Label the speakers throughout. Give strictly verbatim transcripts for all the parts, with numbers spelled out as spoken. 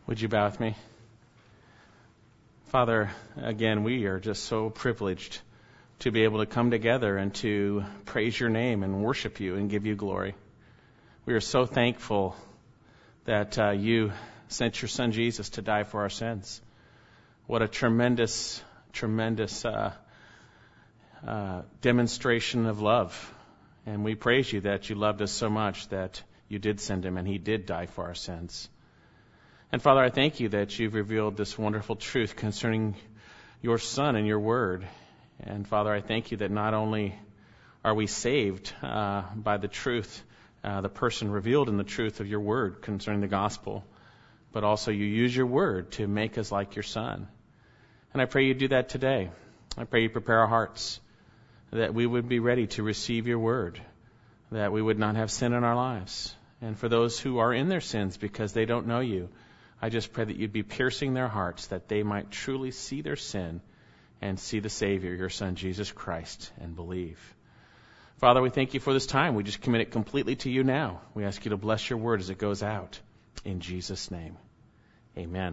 Speaker 1: Would you bow with me? Father, again, we are just so privileged to be able to come together and to praise your name and worship you and give you glory. We are so thankful that uh, you sent your son Jesus to die for our sins. What a tremendous, tremendous uh, uh, demonstration of love. And we praise you that you loved us so much that you did send him and he did die for our sins. And Father, I thank you that you've revealed this wonderful truth concerning your Son and your Word. And Father, I thank you that not only are we saved uh, by the truth, uh, the person revealed in the truth of your Word concerning the gospel, but also you use your Word to make us like your Son. And I pray you do that today. I pray you prepare our hearts, that we would be ready to receive your Word, that we would not have sin in our lives. And for those who are in their sins because they don't know you, I just pray that you'd be piercing their hearts, that they might truly see their sin and see the Savior, your Son, Jesus Christ, and believe. Father, we thank you for this time. We just commit it completely to you now. We ask you to bless your word as it goes out. In Jesus' name, amen.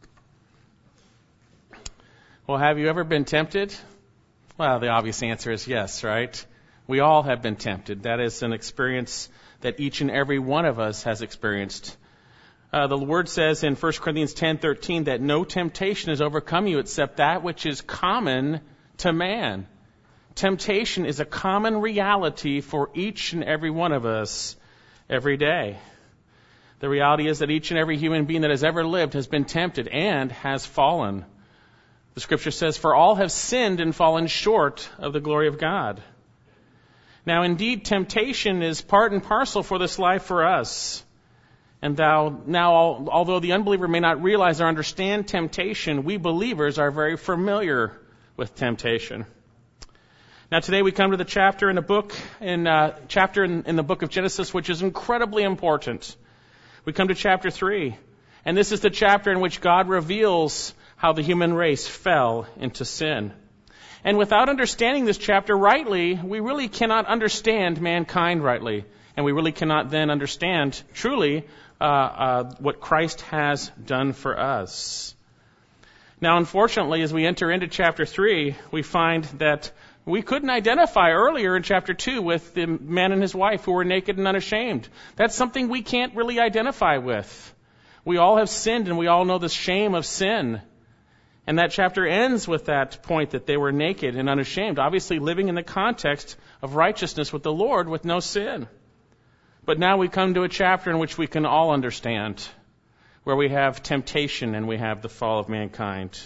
Speaker 1: Well, have you ever been tempted? Well, the obvious answer is yes, right? We all have been tempted. That is an experience that each and every one of us has experienced. Uh, the word says in First Corinthians ten thirteen that no temptation has overcome you except that which is common to man. Temptation is a common reality for each and every one of us every day. The reality is that each and every human being that has ever lived has been tempted and has fallen. The scripture says, for all have sinned and fallen short of the glory of God. Now, indeed, temptation is part and parcel for this life for us. And thou, now, although the unbeliever may not realize or understand temptation, we believers are very familiar with temptation. Now, today we come to the chapter in the book, in uh, chapter in, in the book of Genesis, which is incredibly important. We come to chapter three, and this is the chapter in which God reveals how the human race fell into sin. And without understanding this chapter rightly, we really cannot understand mankind rightly, and we really cannot then understand truly Uh, uh, what Christ has done for us. Now, unfortunately, as we enter into chapter three, we find that we couldn't identify earlier in chapter two with the man and his wife who were naked and unashamed. That's something we can't really identify with. We all have sinned and we all know the shame of sin. And that chapter ends with that point that they were naked and unashamed, obviously living in the context of righteousness with the Lord with no sin. But now we come to a chapter in which we can all understand, where we have temptation and we have the fall of mankind.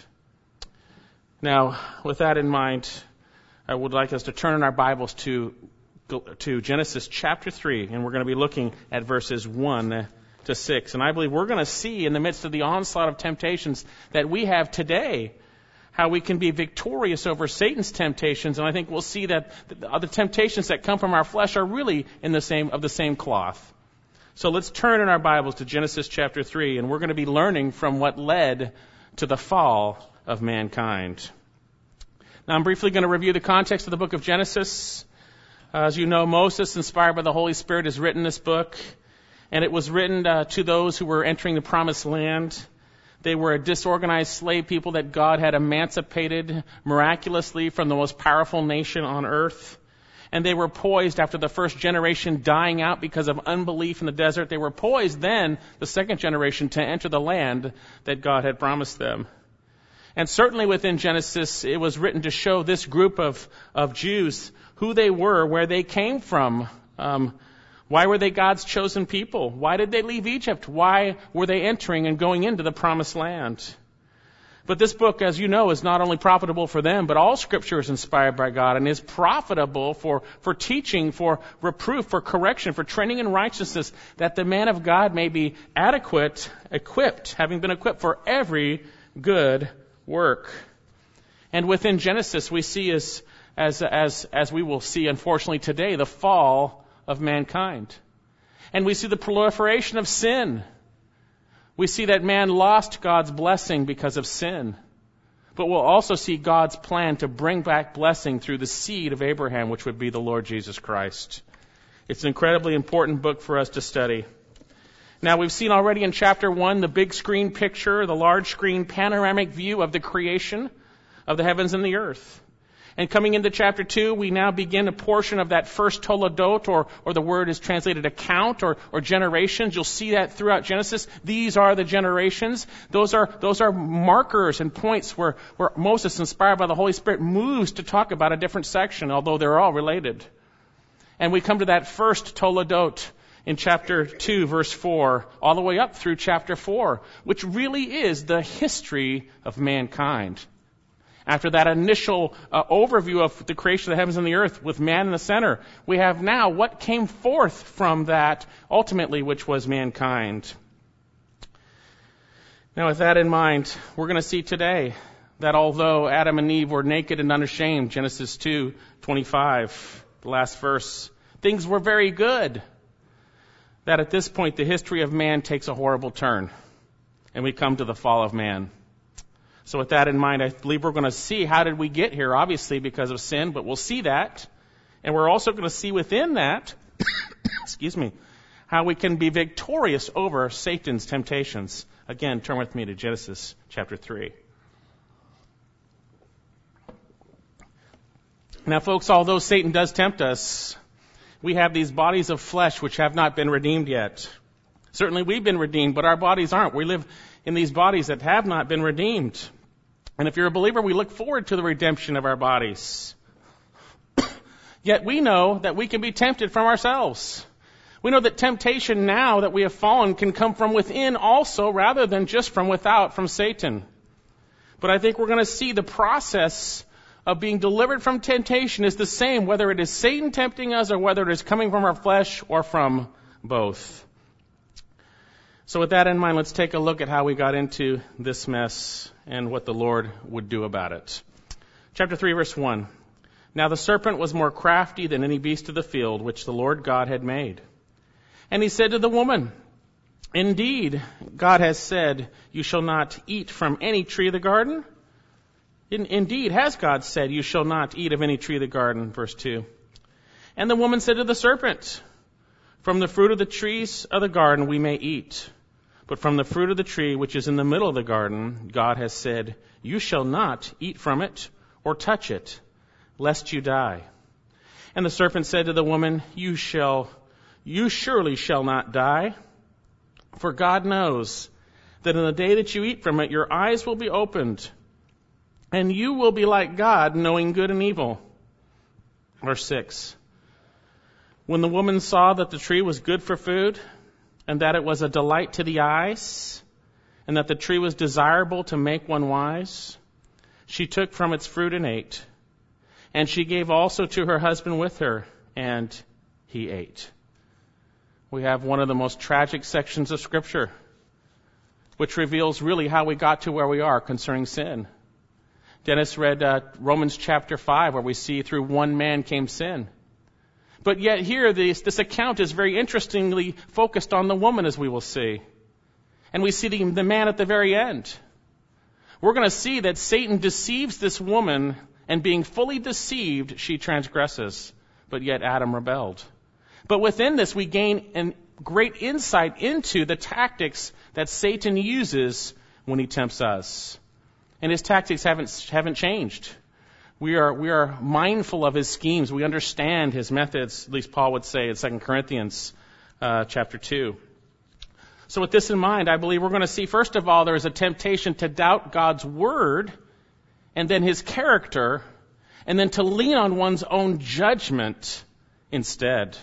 Speaker 1: Now, with that in mind, I would like us to turn in our Bibles to, to Genesis chapter three, and we're going to be looking at verses one to six. And I believe we're going to see in the midst of the onslaught of temptations that we have today, how we can be victorious over Satan's temptations. And I think we'll see that the, the temptations that come from our flesh are really in the same of the same cloth. So let's turn in our Bibles to Genesis chapter three, and we're going to be learning from what led to the fall of mankind. Now, I'm briefly going to review the context of the book of Genesis. Uh, as you know, Moses, inspired by the Holy Spirit, has written this book, and it was written uh, to those who were entering the promised land. They were a disorganized slave people that God had emancipated miraculously from the most powerful nation on earth. And they were poised after the first generation dying out because of unbelief in the desert. They were poised then, the second generation, to enter the land that God had promised them. And certainly within Genesis, it was written to show this group of, of Jews who they were, where they came from. Um, Why were they God's chosen people? Why did they leave Egypt? Why were they entering and going into the promised land? But this book, as you know, is not only profitable for them, but all Scripture is inspired by God and is profitable for, for teaching, for reproof, for correction, for training in righteousness, that the man of God may be adequate, equipped, having been equipped for every good work. And within Genesis, we see as, as, as, as we will see, unfortunately, today, the fall of mankind. And we see the proliferation of sin. We see that man lost God's blessing because of sin. But we'll also see God's plan to bring back blessing through the seed of Abraham, which would be the Lord Jesus Christ. It's an incredibly important book for us to study. Now, we've seen already in chapter one the big screen picture, the large screen panoramic view of the creation of the heavens and the earth. And coming into chapter two, we now begin a portion of that first toledot, or, or the word is translated account, or, or generations. You'll see that throughout Genesis. These are the generations. Those are, those are markers and points where, where Moses, inspired by the Holy Spirit, moves to talk about a different section, although they're all related. And we come to that first toledot in chapter two, verse four, all the way up through chapter four, which really is the history of mankind. After that initial uh, overview of the creation of the heavens and the earth with man in the center, we have now what came forth from that ultimately, which was mankind. Now, with that in mind, we're going to see today that although Adam and Eve were naked and unashamed, Genesis two twenty-five, the last verse, things were very good. That at this point, the history of man takes a horrible turn, and we come to the fall of man. So with that in mind, I believe we're going to see how did we get here, obviously because of sin, but we'll see that. And we're also going to see within that, excuse me, how we can be victorious over Satan's temptations. Again, turn with me to Genesis chapter three. Now, folks, although Satan does tempt us, we have these bodies of flesh which have not been redeemed yet. Certainly we've been redeemed, but our bodies aren't. We live in these bodies that have not been redeemed. And if you're a believer, we look forward to the redemption of our bodies. Yet we know that we can be tempted from ourselves. We know that temptation now that we have fallen can come from within also, rather than just from without, from Satan. But I think we're going to see the process of being delivered from temptation is the same, whether it is Satan tempting us or whether it is coming from our flesh or from both. So with that in mind, let's take a look at how we got into this mess and what the Lord would do about it. Chapter three, verse one. Now the serpent was more crafty than any beast of the field which the Lord God had made. And he said to the woman, Indeed, God has said, You shall not eat from any tree of the garden? In, indeed, has God said, You shall not eat of any tree of the garden, verse two. And the woman said to the serpent, From the fruit of the trees of the garden we may eat, but from the fruit of the tree which is in the middle of the garden, God has said, You shall not eat from it or touch it, lest you die. And the serpent said to the woman, You shall, you surely shall not die, for God knows that in the day that you eat from it, your eyes will be opened, and you will be like God, knowing good and evil. Verse six. When the woman saw that the tree was good for food, and that it was a delight to the eyes, and that the tree was desirable to make one wise, she took from its fruit and ate. And she gave also to her husband with her, and he ate. We have one of the most tragic sections of Scripture, which reveals really how we got to where we are concerning sin. Dennis read uh, Romans chapter five, where we see through one man came sin. But yet here, this, this account is very interestingly focused on the woman, as we will see. And we see the, the man at the very end. We're going to see that Satan deceives this woman, and being fully deceived, she transgresses. But yet Adam rebelled. But within this, we gain a great insight into the tactics that Satan uses when he tempts us. And his tactics haven't haven't changed. We are we are mindful of his schemes. We understand his methods, at least Paul would say in Second Corinthians uh, chapter two. So with this in mind, I believe we're going to see, first of all, there is a temptation to doubt God's word, and then his character, and then to lean on one's own judgment instead.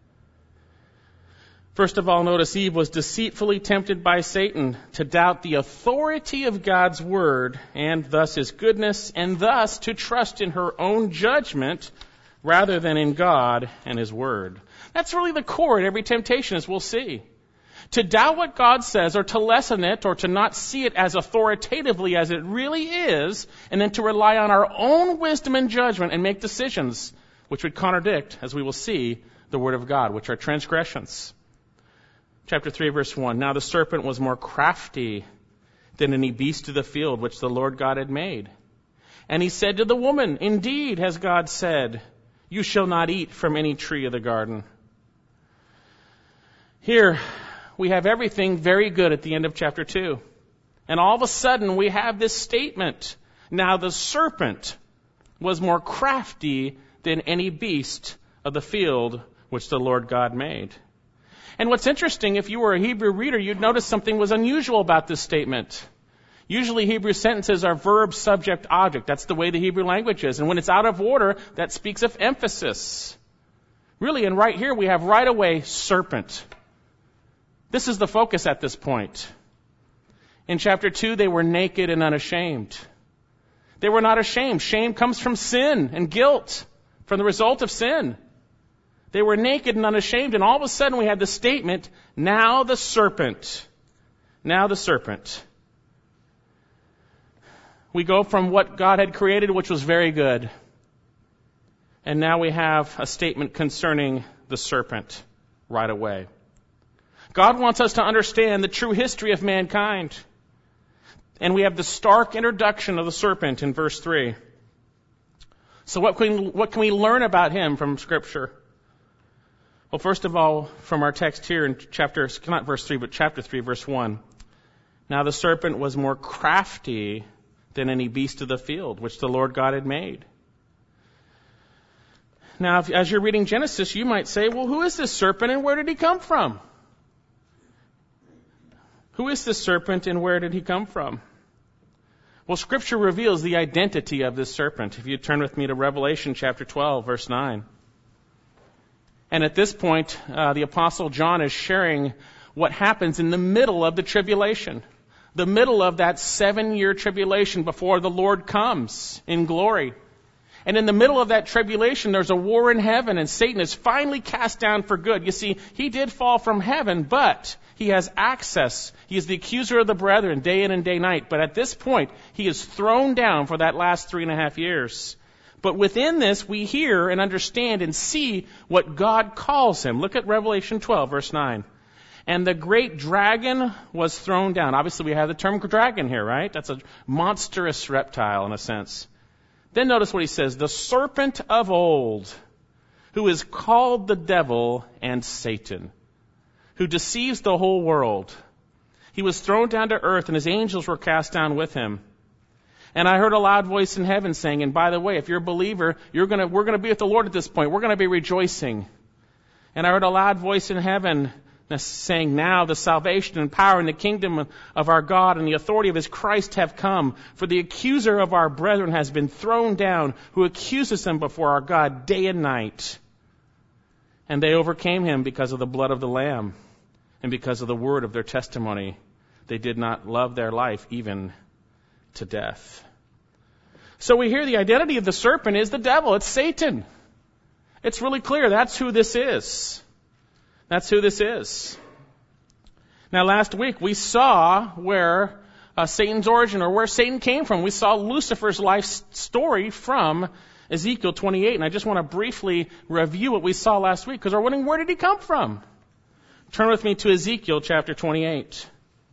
Speaker 1: First of all, notice Eve was deceitfully tempted by Satan to doubt the authority of God's word and thus his goodness, and thus to trust in her own judgment rather than in God and his word. That's really the core at every temptation, as we'll see. To doubt what God says, or to lessen it, or to not see it as authoritatively as it really is, and then to rely on our own wisdom and judgment and make decisions which would contradict, as we will see, the word of God, which are transgressions. Chapter three, verse one. Now the serpent was more crafty than any beast of the field which the Lord God had made. And he said to the woman, Indeed, has God said, You shall not eat from any tree of the garden. Here we have everything very good at the end of chapter two. And all of a sudden, we have this statement. Now the serpent was more crafty than any beast of the field which the Lord God made. And what's interesting, if you were a Hebrew reader, you'd notice something was unusual about this statement. Usually Hebrew sentences are verb, subject, object. That's the way the Hebrew language is. And when it's out of order, that speaks of emphasis. Really, and right here we have right away, serpent. This is the focus at this point. In chapter two, they were naked and unashamed. They were not ashamed. Shame comes from sin and guilt, from the result of sin. They were naked and unashamed, and all of a sudden we had the statement, now the serpent. Now the serpent. We go from what God had created, which was very good. And now we have a statement concerning the serpent right away. God wants us to understand the true history of mankind. And we have the stark introduction of the serpent in verse three. So what can, what can we learn about him from Scripture? Well, first of all, from our text here in chapter, not verse three, but chapter three, verse one. Now the serpent was more crafty than any beast of the field, which the Lord God had made. Now, if, as you're reading Genesis, you might say, well, who is this serpent and where did he come from? Who is this serpent and where did he come from? Well, Scripture reveals the identity of this serpent. If you turn with me to Revelation chapter twelve, verse nine. And at this point, uh, the Apostle John is sharing what happens in the middle of the tribulation. The middle of that seven-year tribulation before the Lord comes in glory. And in the middle of that tribulation, there's a war in heaven, and Satan is finally cast down for good. You see, he did fall from heaven, but he has access. He is the accuser of the brethren day in and day night. But at this point, he is thrown down for that last three and a half years. But within this, we hear and understand and see what God calls him. Look at Revelation twelve, verse nine. And the great dragon was thrown down. Obviously, we have the term dragon here, right? That's a monstrous reptile in a sense. Then notice what he says, the serpent of old, who is called the devil and Satan, who deceives the whole world. He was thrown down to earth, and his angels were cast down with him. And I heard a loud voice in heaven saying, and by the way, if you're a believer, you're gonna, we're going to be with the Lord at this point. We're going to be rejoicing. And I heard a loud voice in heaven saying, now the salvation and power and the kingdom of our God and the authority of his Christ have come. For the accuser of our brethren has been thrown down, who accuses them before our God day and night. And they overcame him because of the blood of the Lamb and because of the word of their testimony. They did not love their life even to death. So we hear the identity of the serpent is the devil. It's Satan. It's really clear. That's who this is. That's who this is. Now, last week we saw where uh, Satan's origin, or where Satan came from. We saw Lucifer's life story from Ezekiel twenty-eight. And I just want to briefly review what we saw last week, because we're wondering, where did he come from? Turn with me to Ezekiel chapter twenty-eight.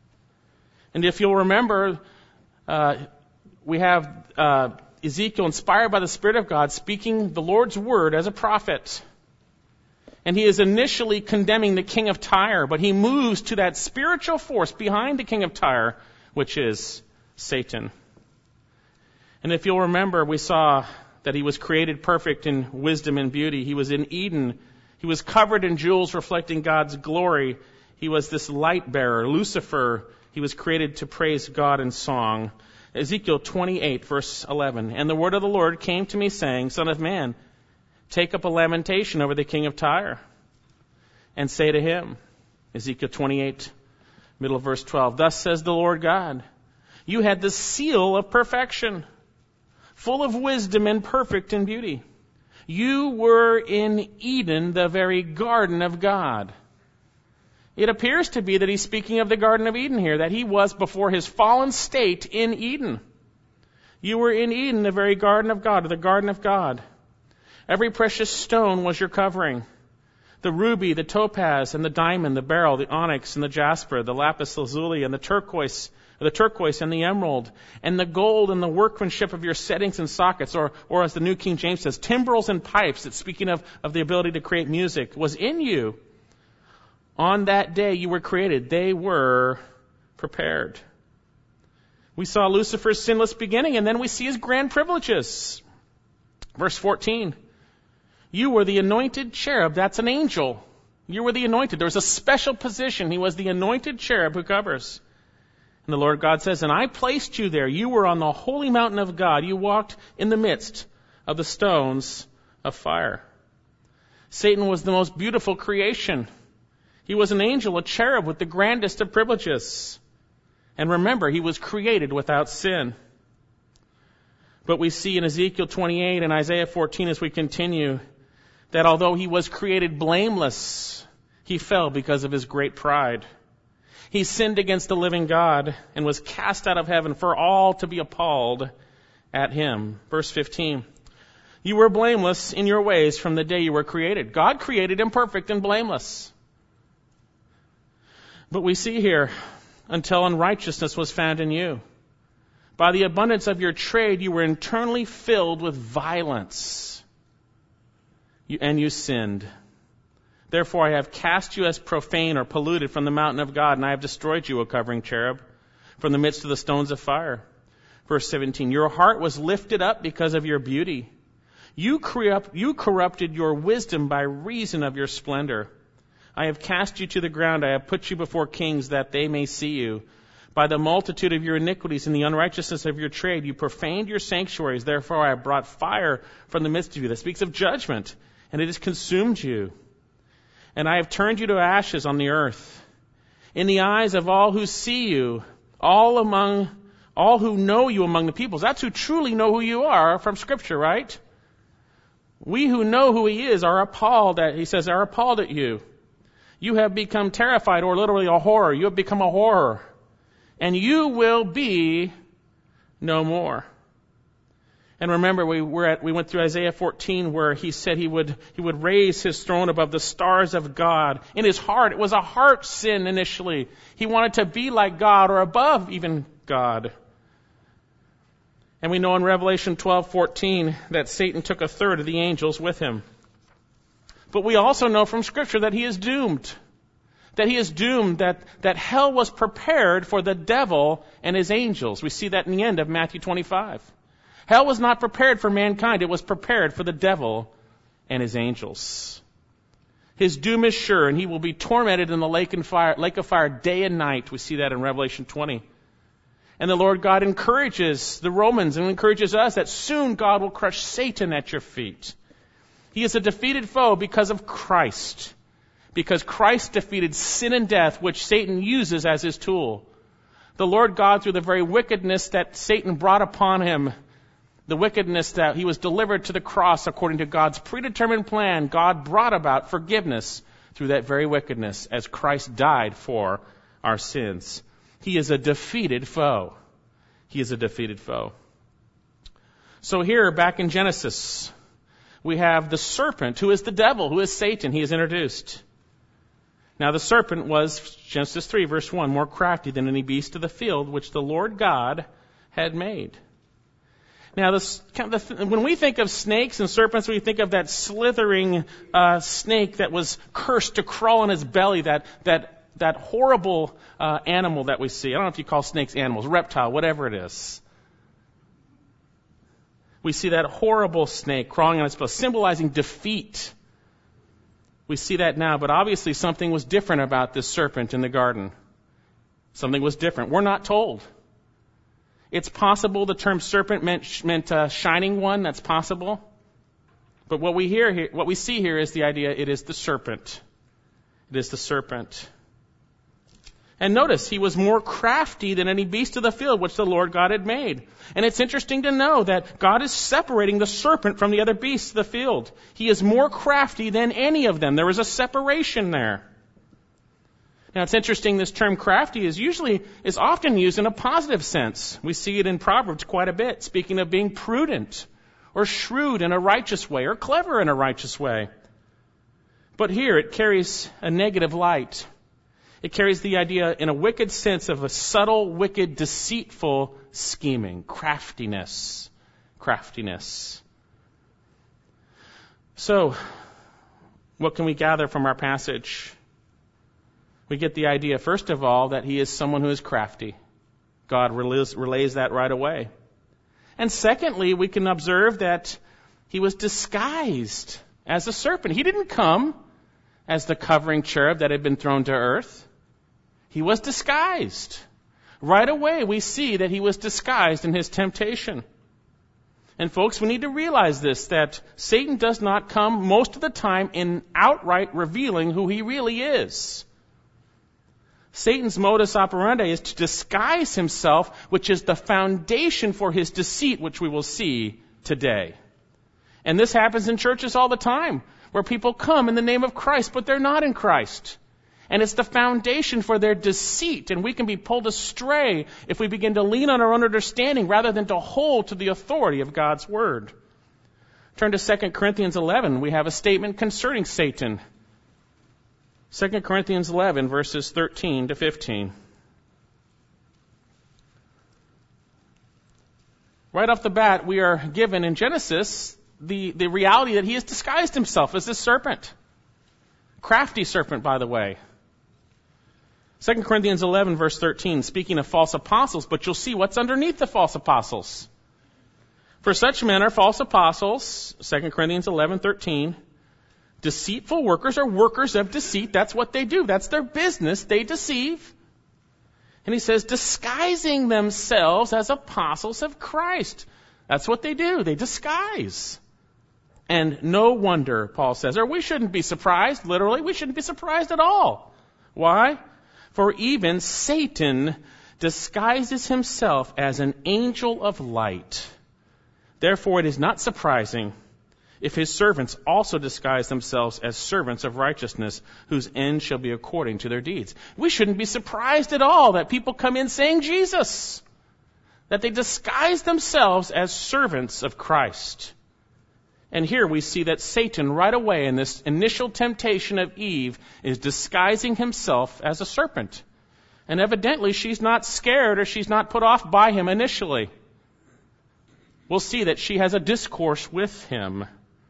Speaker 1: And if you'll remember, uh, we have uh, Ezekiel inspired by the Spirit of God speaking the Lord's word as a prophet. And he is initially condemning the king of Tyre, but he moves to that spiritual force behind the king of Tyre, which is Satan. And if you'll remember, we saw that he was created perfect in wisdom and beauty. He was in Eden. He was covered in jewels reflecting God's glory. He was this light bearer, Lucifer. He was created to praise God in song. Ezekiel twenty-eight, verse eleven. And the word of the Lord came to me, saying, Son of man, take up a lamentation over the king of Tyre, and say to him, Ezekiel twenty-eight, middle of verse twelve, Thus says the Lord God, you had the seal of perfection, full of wisdom and perfect in beauty. You were in Eden, the very garden of God. It appears to be that he's speaking of the Garden of Eden here, that he was before his fallen state in Eden. You were in Eden, the very garden of God, or the garden of God. Every precious stone was your covering. The ruby, the topaz, and the diamond, the beryl, the onyx, and the jasper, the lapis lazuli, and the turquoise, the turquoise and the emerald, and the gold and the workmanship of your settings and sockets, or, or as the New King James says, timbrels and pipes, that's speaking of, of the ability to create music, was in you. On that day you were created. They were prepared. We saw Lucifer's sinless beginning, and then we see his grand privileges. Verse fourteen. You were the anointed cherub. That's an angel. You were the anointed. There was a special position. He was the anointed cherub who covers. And the Lord God says, and I placed you there. You were on the holy mountain of God. You walked in the midst of the stones of fire. Satan was the most beautiful creation. He was an angel, a cherub with the grandest of privileges. And remember, he was created without sin. But we see in Ezekiel twenty-eight and Isaiah fourteen as we continue that although he was created blameless, he fell because of his great pride. He sinned against the living God and was cast out of heaven for all to be appalled at him. Verse fifteen. You were blameless in your ways from the day you were created. God created him perfect and blameless. But we see here, until unrighteousness was found in you. By the abundance of your trade, you were internally filled with violence. You, and you sinned. Therefore I have cast you as profane or polluted from the mountain of God, and I have destroyed you, O covering cherub, from the midst of the stones of fire. Verse seventeen, your heart was lifted up because of your beauty. You, corrupt, you corrupted your wisdom by reason of your splendor. I have cast you to the ground. I have put you before kings that they may see you. By the multitude of your iniquities and the unrighteousness of your trade, you profaned your sanctuaries. Therefore I have brought fire from the midst of you. That speaks of judgment, and it has consumed you. And I have turned you to ashes on the earth. In the eyes of all who see you, all among, all who know you among the peoples. That's who truly know who you are from Scripture, right? We who know who he is are appalled at, he says, are appalled at you. You have become terrified, or literally a horror. You have become a horror. And you will be no more. And remember, we were at, we went through Isaiah fourteen where he said he would, he would raise his throne above the stars of God. In his heart, it was a heart sin initially. He wanted to be like God or above even God. And we know in Revelation twelve fourteen that Satan took a third of the angels with him. But we also know from Scripture that he is doomed. That he is doomed, that, that hell was prepared for the devil and his angels. We see that in the end of Matthew twenty-five. Hell was not prepared for mankind. It was prepared for the devil and his angels. His doom is sure, and he will be tormented in the lake, and fire, lake of fire day and night. We see that in Revelation twenty. And the Lord God encourages the Romans and encourages us that soon God will crush Satan at your feet. He is a defeated foe because of Christ. Because Christ defeated sin and death, which Satan uses as his tool. The Lord God, through the very wickedness that Satan brought upon him, the wickedness that he was delivered to the cross according to God's predetermined plan, God brought about forgiveness through that very wickedness as Christ died for our sins. He is a defeated foe. He is a defeated foe. So here, back in Genesis, we have the serpent, who is the devil, who is Satan. He is introduced. Now the serpent was, Genesis three, verse one, more crafty than any beast of the field which the Lord God had made. Now, this, when we think of snakes and serpents, we think of that slithering uh, snake that was cursed to crawl on his belly, that that that horrible uh, animal that we see. I don't know if you call snakes animals, reptile, whatever it is. We see that horrible snake crawling on its belly, symbolizing defeat. We see that now, but obviously something was different about this serpent in the garden. Something was different. We're not told. It's possible the term serpent meant meant uh, shining one. That's possible. But what we hear here, what we see here is the idea. It is the serpent. It is the serpent. And notice, he was more crafty than any beast of the field which the Lord God had made. And it's interesting to know that God is separating the serpent from the other beasts of the field. He is more crafty than any of them. There is a separation there. Now it's interesting, this term crafty is usually, is often used in a positive sense. We see it in Proverbs quite a bit, speaking of being prudent, or shrewd in a righteous way, or clever in a righteous way. But here it carries a negative light. It carries the idea in a wicked sense of a subtle, wicked, deceitful scheming, craftiness, craftiness. So, what can we gather from our passage? We get the idea, first of all, that he is someone who is crafty. God relays, relays that right away. And secondly, we can observe that he was disguised as a serpent. He didn't come as the covering cherub that had been thrown to earth. He was disguised. Right away, we see that he was disguised in his temptation. And folks, we need to realize this, that Satan does not come most of the time in outright revealing who he really is. Satan's modus operandi is to disguise himself, which is the foundation for his deceit, which we will see today. And this happens in churches all the time, where people come in the name of Christ, but they're not in Christ. And it's the foundation for their deceit, and we can be pulled astray if we begin to lean on our own understanding rather than to hold to the authority of God's Word. Turn to Second Corinthians eleven. We have a statement concerning Satan. Second Corinthians eleven, verses thirteen to fifteen. Right off the bat, we are given in Genesis the, the reality that he has disguised himself as this serpent. Crafty serpent, by the way. Second Corinthians eleven, verse thirteen, speaking of false apostles, but you'll see what's underneath the false apostles. For such men are false apostles, Second Corinthians eleven, thirteen, deceitful workers are workers of deceit. That's what they do. That's their business. They deceive. And he says, disguising themselves as apostles of Christ. That's what they do. They disguise. And no wonder, Paul says, or we shouldn't be surprised, literally, we shouldn't be surprised at all. Why? For even Satan disguises himself as an angel of light. Therefore, it is not surprising if his servants also disguise themselves as servants of righteousness, whose end shall be according to their deeds. We shouldn't be surprised at all that people come in saying Jesus, that they disguise themselves as servants of Christ. And here we see that Satan, right away in this initial temptation of Eve, is disguising himself as a serpent. And evidently she's not scared or she's not put off by him initially. We'll see that she has a discourse with him.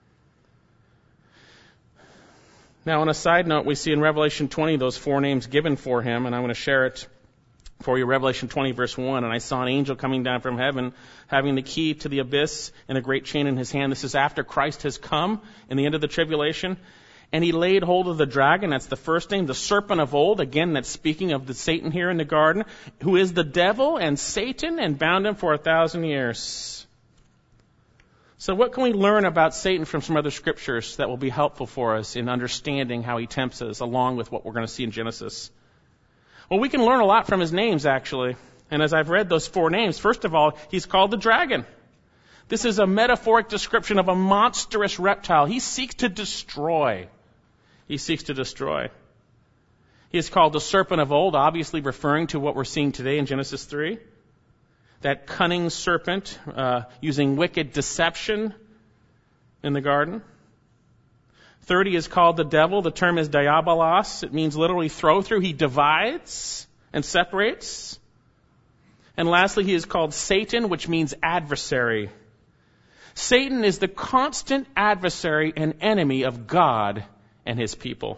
Speaker 1: Now, on a side note, we see in Revelation twenty those four names given for him, and I'm going to share it for you. Revelation twenty, verse one, and I saw an angel coming down from heaven, having the key to the abyss and a great chain in his hand. This is after Christ has come in the end of the tribulation. And he laid hold of the dragon, that's the first name, the serpent of old, again, that's speaking of the Satan here in the garden, who is the devil and Satan, and bound him for a thousand years. So what can we learn about Satan from some other scriptures that will be helpful for us in understanding how he tempts us, along with what we're going to see in Genesis? Well, we can learn a lot from his names, actually. And as I've read those four names, first of all, he's called the dragon. This is a metaphoric description of a monstrous reptile. He seeks to destroy. He seeks to destroy. He is called the serpent of old, obviously referring to what we're seeing today in Genesis three. That cunning serpent uh, using wicked deception in the garden. Third, he is called the devil. The term is diabolos. It means literally throw through. He divides and separates. And lastly, he is called Satan, which means adversary. Satan is the constant adversary and enemy of God and his people.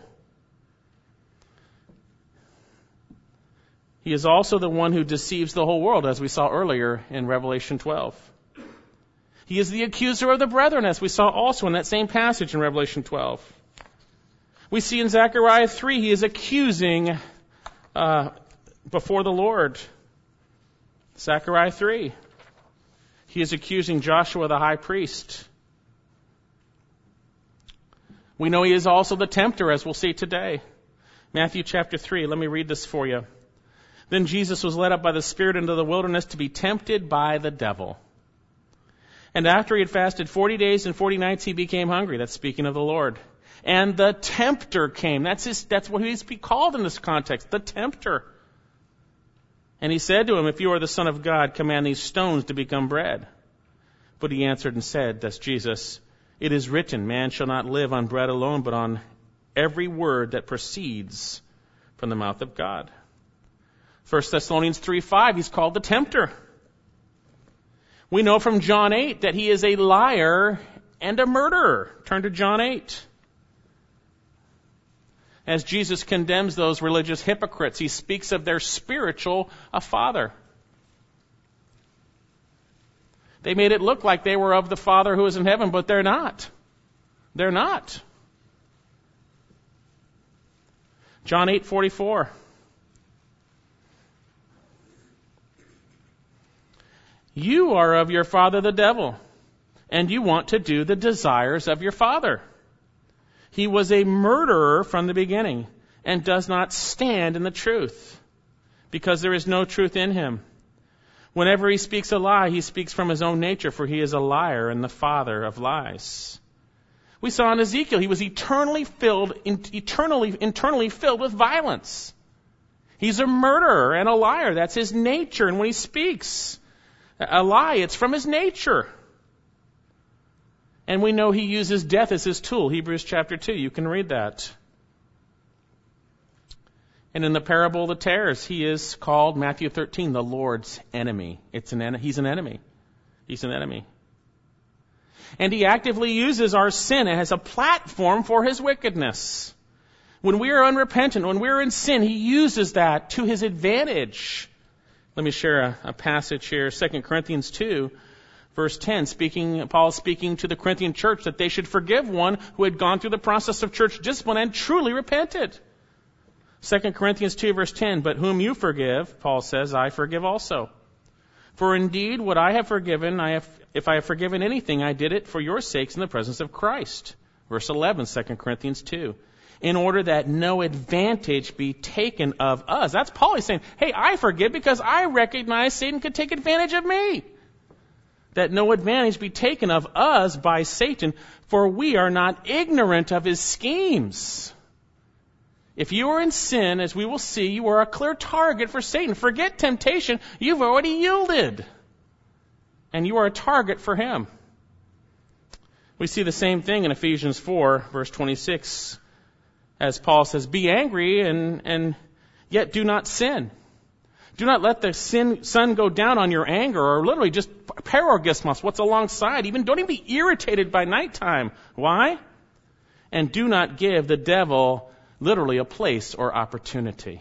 Speaker 1: He is also the one who deceives the whole world, as we saw earlier in Revelation twelve. He is the accuser of the brethren, as we saw also in that same passage in Revelation twelve. We see in Zechariah three, he is accusing uh, before the Lord. Zechariah three. He is accusing Joshua the high priest. We know he is also the tempter, as we'll see today. Matthew chapter three, let me read this for you. Then Jesus was led up by the Spirit into the wilderness to be tempted by the devil. And after he had fasted forty days and forty nights, he became hungry. That's speaking of the Lord. And the tempter came. That's his, that's what he's called in this context, the tempter. And he said to him, if you are the Son of God, command these stones to become bread. But he answered and said, that's Jesus, it is written, man shall not live on bread alone, but on every word that proceeds from the mouth of God. First Thessalonians three five, he's called the tempter. We know from John eight that he is a liar and a murderer. Turn to John eight. As Jesus condemns those religious hypocrites, he speaks of their spiritual uh, father. They made it look like they were of the Father who is in heaven, but they're not. They're not. John eight forty-four. You are of your father the devil, and you want to do the desires of your father. He was a murderer from the beginning, and does not stand in the truth, because there is no truth in him. Whenever he speaks a lie, he speaks from his own nature, for he is a liar and the father of lies. We saw in Ezekiel, he was eternally filled, eternally, internally filled with violence. He's a murderer and a liar. That's his nature. And when he speaks a lie, it's from his nature. And we know he uses death as his tool. Hebrews chapter two, you can read that. And in the parable of the tares, he is called, Matthew thirteen, the Lord's enemy. It's an en- He's an enemy. He's an enemy. And he actively uses our sin as a platform for his wickedness. When we are unrepentant, when we are in sin, he uses that to his advantage. Let me share a, a passage here, Second Corinthians two, verse ten. Speaking, Paul is speaking to the Corinthian church that they should forgive one who had gone through the process of church discipline and truly repented. Second Corinthians two, verse ten, but whom you forgive, Paul says, I forgive also. For indeed, what I have forgiven, I have, if I have forgiven anything, I did it for your sakes in the presence of Christ. Verse eleven, Second Corinthians two. In order that no advantage be taken of us. That's Paul. He's saying, hey, I forgive because I recognize Satan could take advantage of me. That no advantage be taken of us by Satan, for we are not ignorant of his schemes. If you are in sin, as we will see, you are a clear target for Satan. Forget temptation. You've already yielded. And you are a target for him. We see the same thing in Ephesians four, verse twenty-six, as Paul says, be angry and, and yet do not sin. Do not let the sin, sun go down on your anger, or literally just parorgismos, what's alongside. Even don't even be irritated by nighttime. Why? And do not give the devil literally a place or opportunity.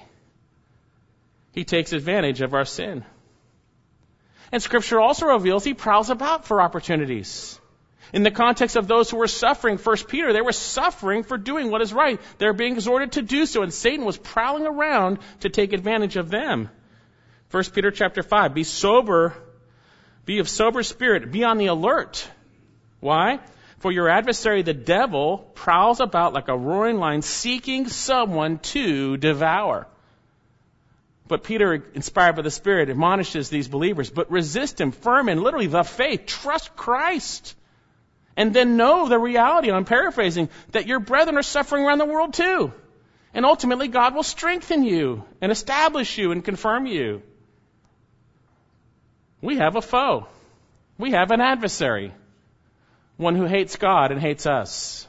Speaker 1: He takes advantage of our sin. And Scripture also reveals he prowls about for opportunities. In the context of those who were suffering, First Peter, they were suffering for doing what is right. They were being exhorted to do so, and Satan was prowling around to take advantage of them. First Peter chapter five, be sober, be of sober spirit, be on the alert. Why? For your adversary, the devil, prowls about like a roaring lion, seeking someone to devour. But Peter, inspired by the Spirit, admonishes these believers, but resist him firm in literally the faith. Trust Christ. And then know the reality, and I'm paraphrasing, that your brethren are suffering around the world too. And ultimately, God will strengthen you and establish you and confirm you. We have a foe. We have an adversary. One who hates God and hates us.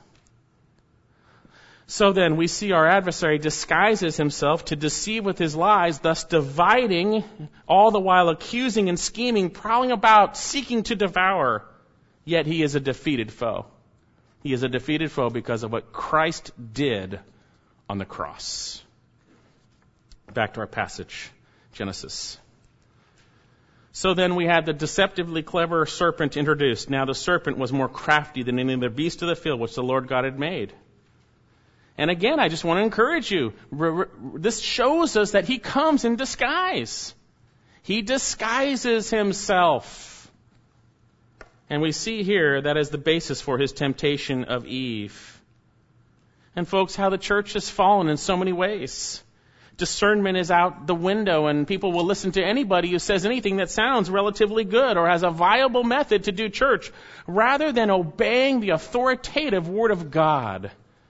Speaker 1: So then we see our adversary disguises himself to deceive with his lies, thus dividing, all the while accusing and scheming, prowling about, seeking to devour. Yet he is a defeated foe. He is a defeated foe because of what Christ did on the cross. Back to our passage, Genesis. So then we had the deceptively clever serpent introduced. Now the serpent was more crafty than any other beast of the field which the Lord God had made. And again, I just want to encourage you. This shows us that he comes in disguise. He disguises himself. And we see here that as the basis for his temptation of Eve. And folks, how the church has fallen in so many ways. Discernment is out the window, and people will listen to anybody who says anything that sounds relatively good or has a viable method to do church, rather than obeying the authoritative Word of God.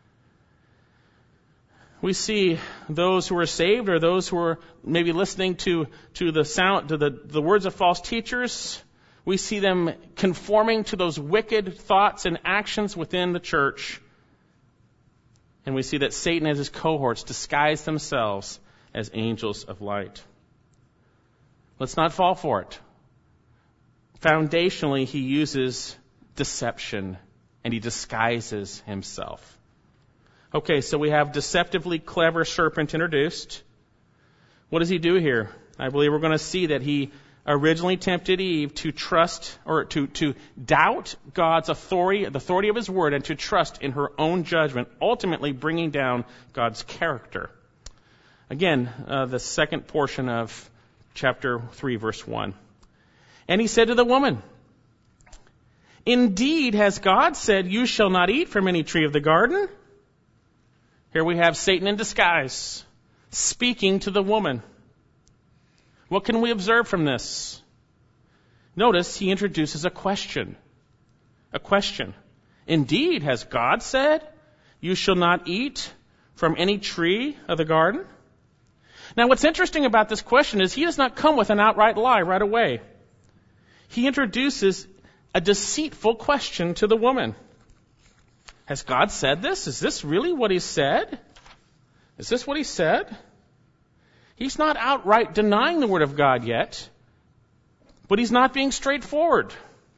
Speaker 1: We see those who are saved, or those who are maybe listening to, to the sound, to the, the words of false teachers. We see them conforming to those wicked thoughts and actions within the church. And we see that Satan and his cohorts disguise themselves as angels of light. Let's not fall for it. Foundationally, he uses deception, and he disguises himself. Okay, so we have deceptively clever serpent introduced. What does he do here? I believe we're going to see that he originally tempted Eve to trust or to, to doubt God's authority, the authority of his word, and to trust in her own judgment, ultimately bringing down God's character. Again, uh, the second portion of chapter three, verse one. And he said to the woman, "Indeed, has God said, 'You shall not eat from any tree of the garden'?" Here we have Satan in disguise, speaking to the woman. What can we observe from this? Notice he introduces a question. A question. Indeed, has God said, "You shall not eat from any tree of the garden"? Now, what's interesting about this question is he does not come with an outright lie right away. He introduces a deceitful question to the woman. Has God said this? Is this really what he said? Is this what he said? He's not outright denying the word of God yet, but he's not being straightforward.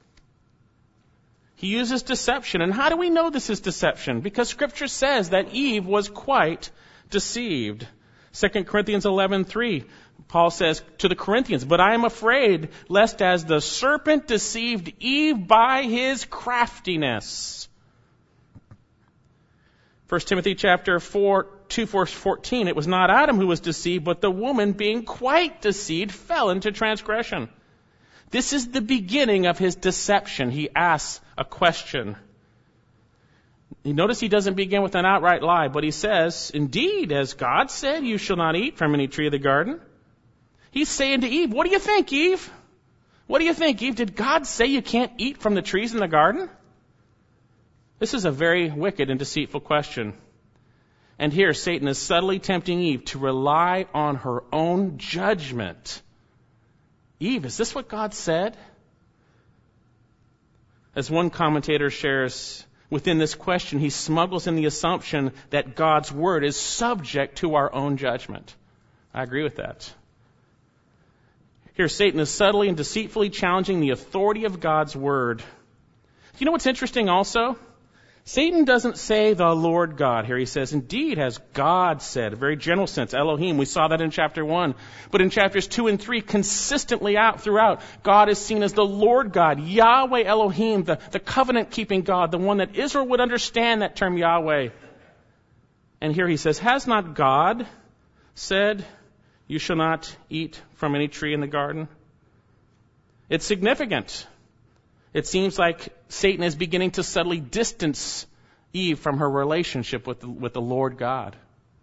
Speaker 1: He uses deception. And how do we know this is deception? Because Scripture says that Eve was quite deceived. Second Corinthians eleven three, Paul says to the Corinthians, "But I am afraid lest as the serpent deceived Eve by his craftiness." First Timothy chapter four, two, verse fourteen, "It was not Adam who was deceived, but the woman being quite deceived fell into transgression." This is the beginning of his deception. He asks a question. You notice he doesn't begin with an outright lie, but he says, "Indeed, as God said, you shall not eat from any tree of the garden." He's saying to Eve, "What do you think, Eve? What do you think, Eve? Did God say you can't eat from the trees in the garden?" This is a very wicked and deceitful question. And here Satan is subtly tempting Eve to rely on her own judgment. Eve, is this what God said? As one commentator shares, within this question, he smuggles in the assumption that God's word is subject to our own judgment. I agree with that. Here, Satan is subtly and deceitfully challenging the authority of God's word. You know what's interesting also? Satan doesn't say the Lord God here. He says, "Indeed, has God said," a very general sense, Elohim. We saw that in chapter one. But in chapters two and three, consistently out throughout, God is seen as the Lord God, Yahweh Elohim, the, the covenant-keeping God, the one that Israel would understand that term Yahweh. And here he says, "Has not God said, 'You shall not eat from any tree in the garden'?" It's significant. It seems like Satan is beginning to subtly distance Eve from her relationship with the, with the Lord God.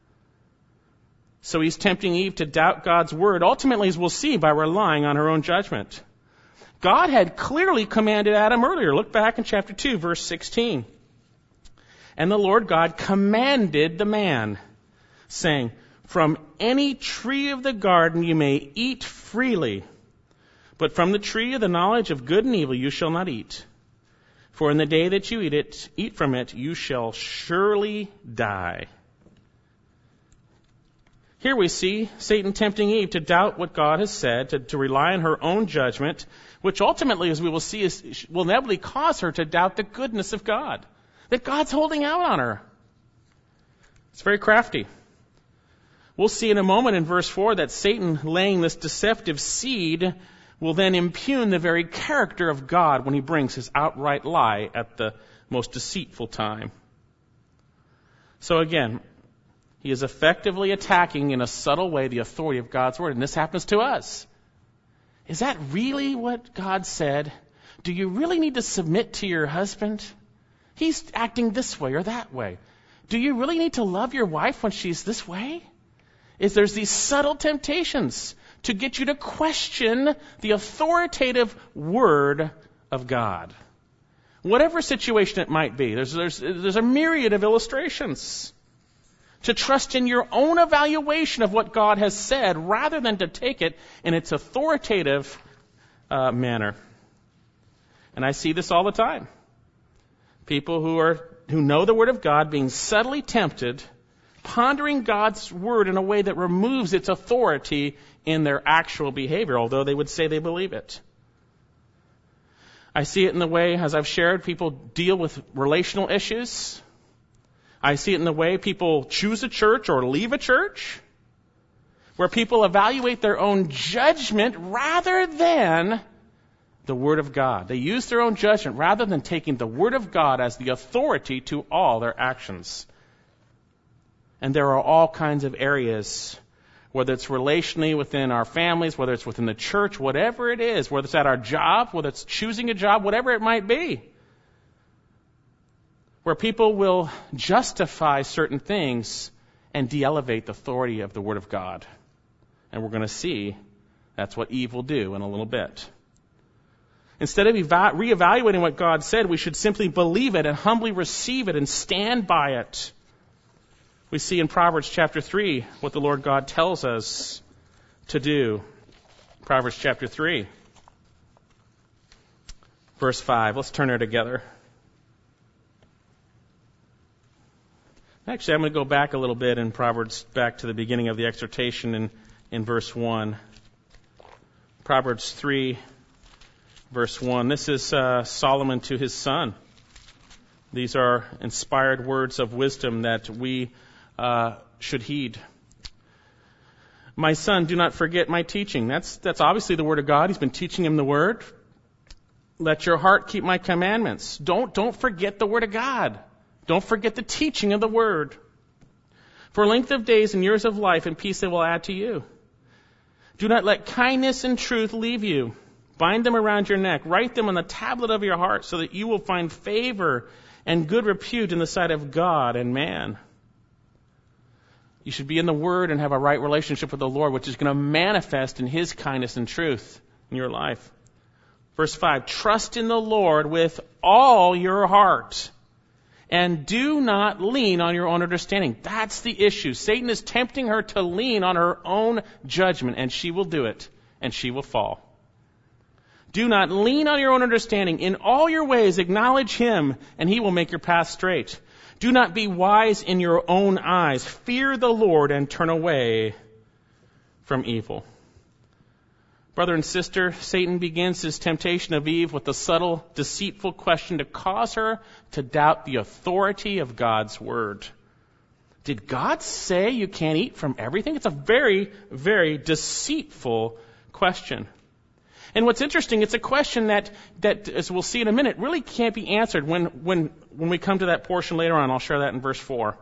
Speaker 1: So he's tempting Eve to doubt God's word, ultimately, as we'll see, by relying on her own judgment. God had clearly commanded Adam earlier. Look back in chapter two, verse sixteen. "And the Lord God commanded the man, saying, 'From any tree of the garden you may eat freely, but from the tree of the knowledge of good and evil you shall not eat. For in the day that you eat it, eat from it, you shall surely die.'" Here we see Satan tempting Eve to doubt what God has said, to, to rely on her own judgment, which ultimately, as we will see, is, will inevitably cause her to doubt the goodness of God, that God's holding out on her. It's very crafty. We'll see in a moment in verse four that Satan laying this deceptive seed will then impugn the very character of God when he brings his outright lie at the most deceitful time. So again, he is effectively attacking in a subtle way the authority of God's word, and this happens to us. Is that really what God said? Do you really need to submit to your husband? He's acting this way or that way. Do you really need to love your wife when she's this way? Is there's these subtle temptations to get you to question the authoritative word of God. Whatever situation it might be, there's, there's, there's a myriad of illustrations. To trust in your own evaluation of what God has said rather than to take it in its authoritative uh, manner. And I see this all the time. People who are who know the Word of God being subtly tempted, pondering God's Word in a way that removes its authority in their actual behavior, although they would say they believe it. I see it in the way, as I've shared, people deal with relational issues. I see it in the way people choose a church or leave a church, where people evaluate their own judgment rather than the Word of God. They use their own judgment rather than taking the Word of God as the authority to all their actions. And there are all kinds of areas, whether it's relationally within our families, whether it's within the church, whatever it is, whether it's at our job, whether it's choosing a job, whatever it might be, where people will justify certain things and de-elevate the authority of the Word of God. And we're going to see that's what Eve will do in a little bit. Instead of eva- reevaluating what God said, we should simply believe it and humbly receive it and stand by it. We see in Proverbs chapter three what the Lord God tells us to do. Proverbs chapter three, verse five. Let's turn there together. Actually, I'm going to go back a little bit in Proverbs, back to the beginning of the exhortation in, in verse one. Proverbs three, verse one. This is uh, Solomon to his son. These are inspired words of wisdom that we uh, should heed. My son, do not forget my teaching. That's, that's obviously the Word of God. He's been teaching him the Word. Let your heart keep my commandments. Don't, don't forget the Word of God. Don't forget the teaching of the Word. For length of days and years of life and peace they will add to you. Do not let kindness and truth leave you. Bind them around your neck. Write them on the tablet of your heart so that you will find favor and good repute in the sight of God and man. You should be in the Word and have a right relationship with the Lord, which is going to manifest in His kindness and truth in your life. Verse five, trust in the Lord with all your heart. And do not lean on your own understanding. That's the issue. Satan is tempting her to lean on her own judgment, and she will do it, and she will fall. Do not lean on your own understanding. In all your ways acknowledge Him, and He will make your path straight. Do not be wise in your own eyes. Fear the Lord and turn away from evil. Brother and sister, Satan begins his temptation of Eve with a subtle, deceitful question to cause her to doubt the authority of God's Word. Did God say you can't eat from everything? It's a very, very deceitful question. And what's interesting, it's a question that, that, as we'll see in a minute, really can't be answered when, when, when we come to that portion later on. I'll share that in verse four.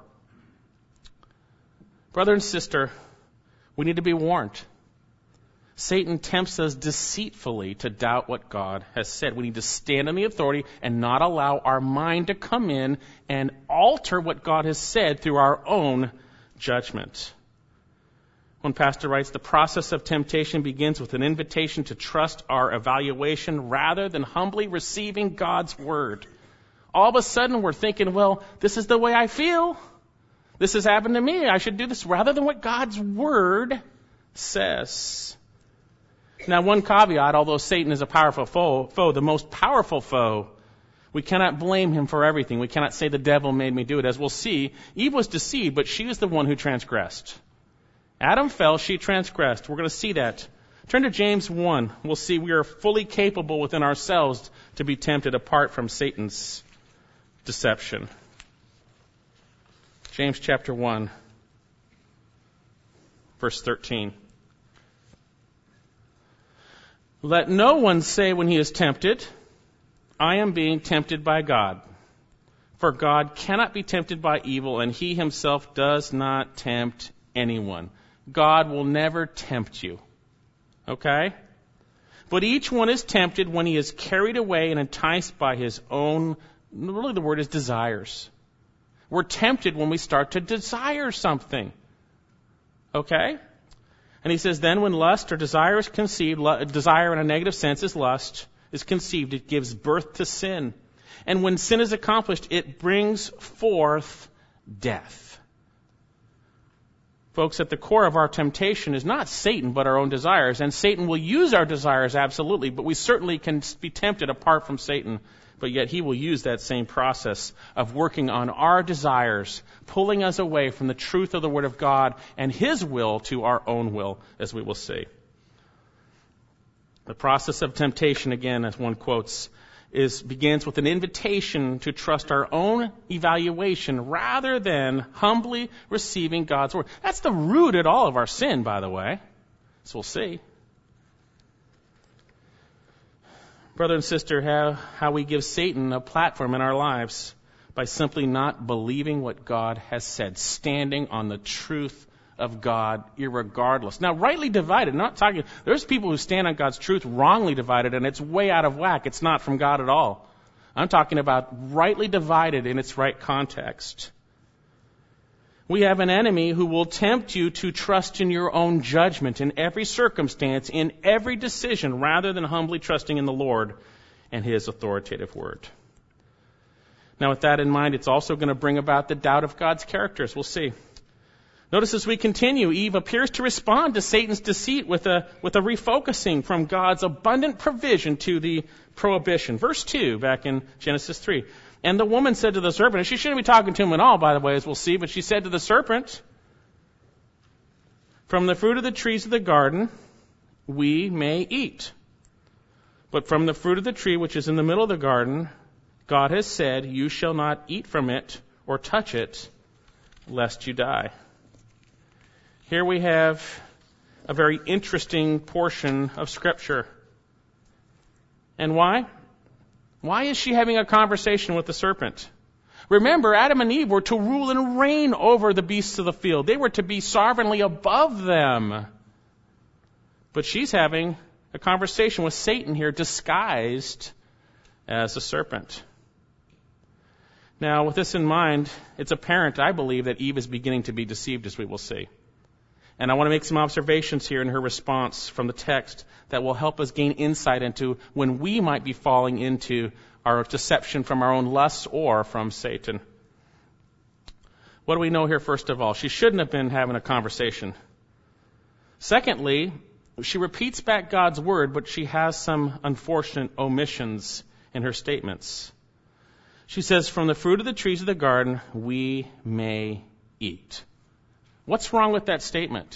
Speaker 1: Brother and sister, we need to be warned. Satan tempts us deceitfully to doubt what God has said. We need to stand on the authority and not allow our mind to come in and alter what God has said through our own judgment. One pastor writes, the process of temptation begins with an invitation to trust our evaluation rather than humbly receiving God's Word. All of a sudden we're thinking, well, this is the way I feel. This has happened to me. I should do this rather than what God's Word says. Now, one caveat, although Satan is a powerful foe, foe, the most powerful foe, we cannot blame him for everything. We cannot say the devil made me do it. As we'll see, Eve was deceived, but she is the one who transgressed. Adam fell, she transgressed. We're going to see that. Turn to James one. We'll see we are fully capable within ourselves to be tempted apart from Satan's deception. James chapter one, verse thirteen. Let no one say when he is tempted, I am being tempted by God. For God cannot be tempted by evil, and He Himself does not tempt anyone. God will never tempt you. Okay? But each one is tempted when he is carried away and enticed by his own, really the word is desires. We're tempted when we start to desire something. Okay? And he says, then when lust or desire is conceived, desire in a negative sense is lust, is conceived, it gives birth to sin. And when sin is accomplished, it brings forth death. Folks, at the core of our temptation is not Satan, but our own desires. And Satan will use our desires, absolutely, but we certainly can be tempted apart from Satan. But yet he will use that same process of working on our desires, pulling us away from the truth of the Word of God and His will to our own will, as we will see. The process of temptation, again, as one quotes, is begins with an invitation to trust our own evaluation rather than humbly receiving God's word. That's the root at all of our sin, by the way. So we'll see. Brother and sister, how, how we give Satan a platform in our lives by simply not believing what God has said, standing on the truth of God irregardless. Now, rightly divided, not talking, there's people who stand on God's truth wrongly divided, and it's way out of whack. It's not from God at all. I'm talking about rightly divided in its right context. We have an enemy who will tempt you to trust in your own judgment in every circumstance, in every decision, rather than humbly trusting in the Lord and His authoritative word. Now, with that in mind, it's also going to bring about the doubt of God's character, as we'll see. Notice as we continue, Eve appears to respond to Satan's deceit with a, with a refocusing from God's abundant provision to the prohibition. Verse two, back in Genesis three. And the woman said to the serpent, and she shouldn't be talking to him at all, by the way, as we'll see, but she said to the serpent, from the fruit of the trees of the garden we may eat. But from the fruit of the tree which is in the middle of the garden, God has said, you shall not eat from it or touch it, lest you die. Here we have a very interesting portion of Scripture. And why? Why is she having a conversation with the serpent? Remember, Adam and Eve were to rule and reign over the beasts of the field. They were to be sovereignly above them. But she's having a conversation with Satan here, disguised as a serpent. Now, with this in mind, it's apparent, I believe, that Eve is beginning to be deceived, as we will see. And I want to make some observations here in her response from the text that will help us gain insight into when we might be falling into our deception from our own lusts or from Satan. What do we know here, first of all? She shouldn't have been having a conversation. Secondly, she repeats back God's word, but she has some unfortunate omissions in her statements. She says, from the fruit of the trees of the garden, we may eat. What's wrong with that statement?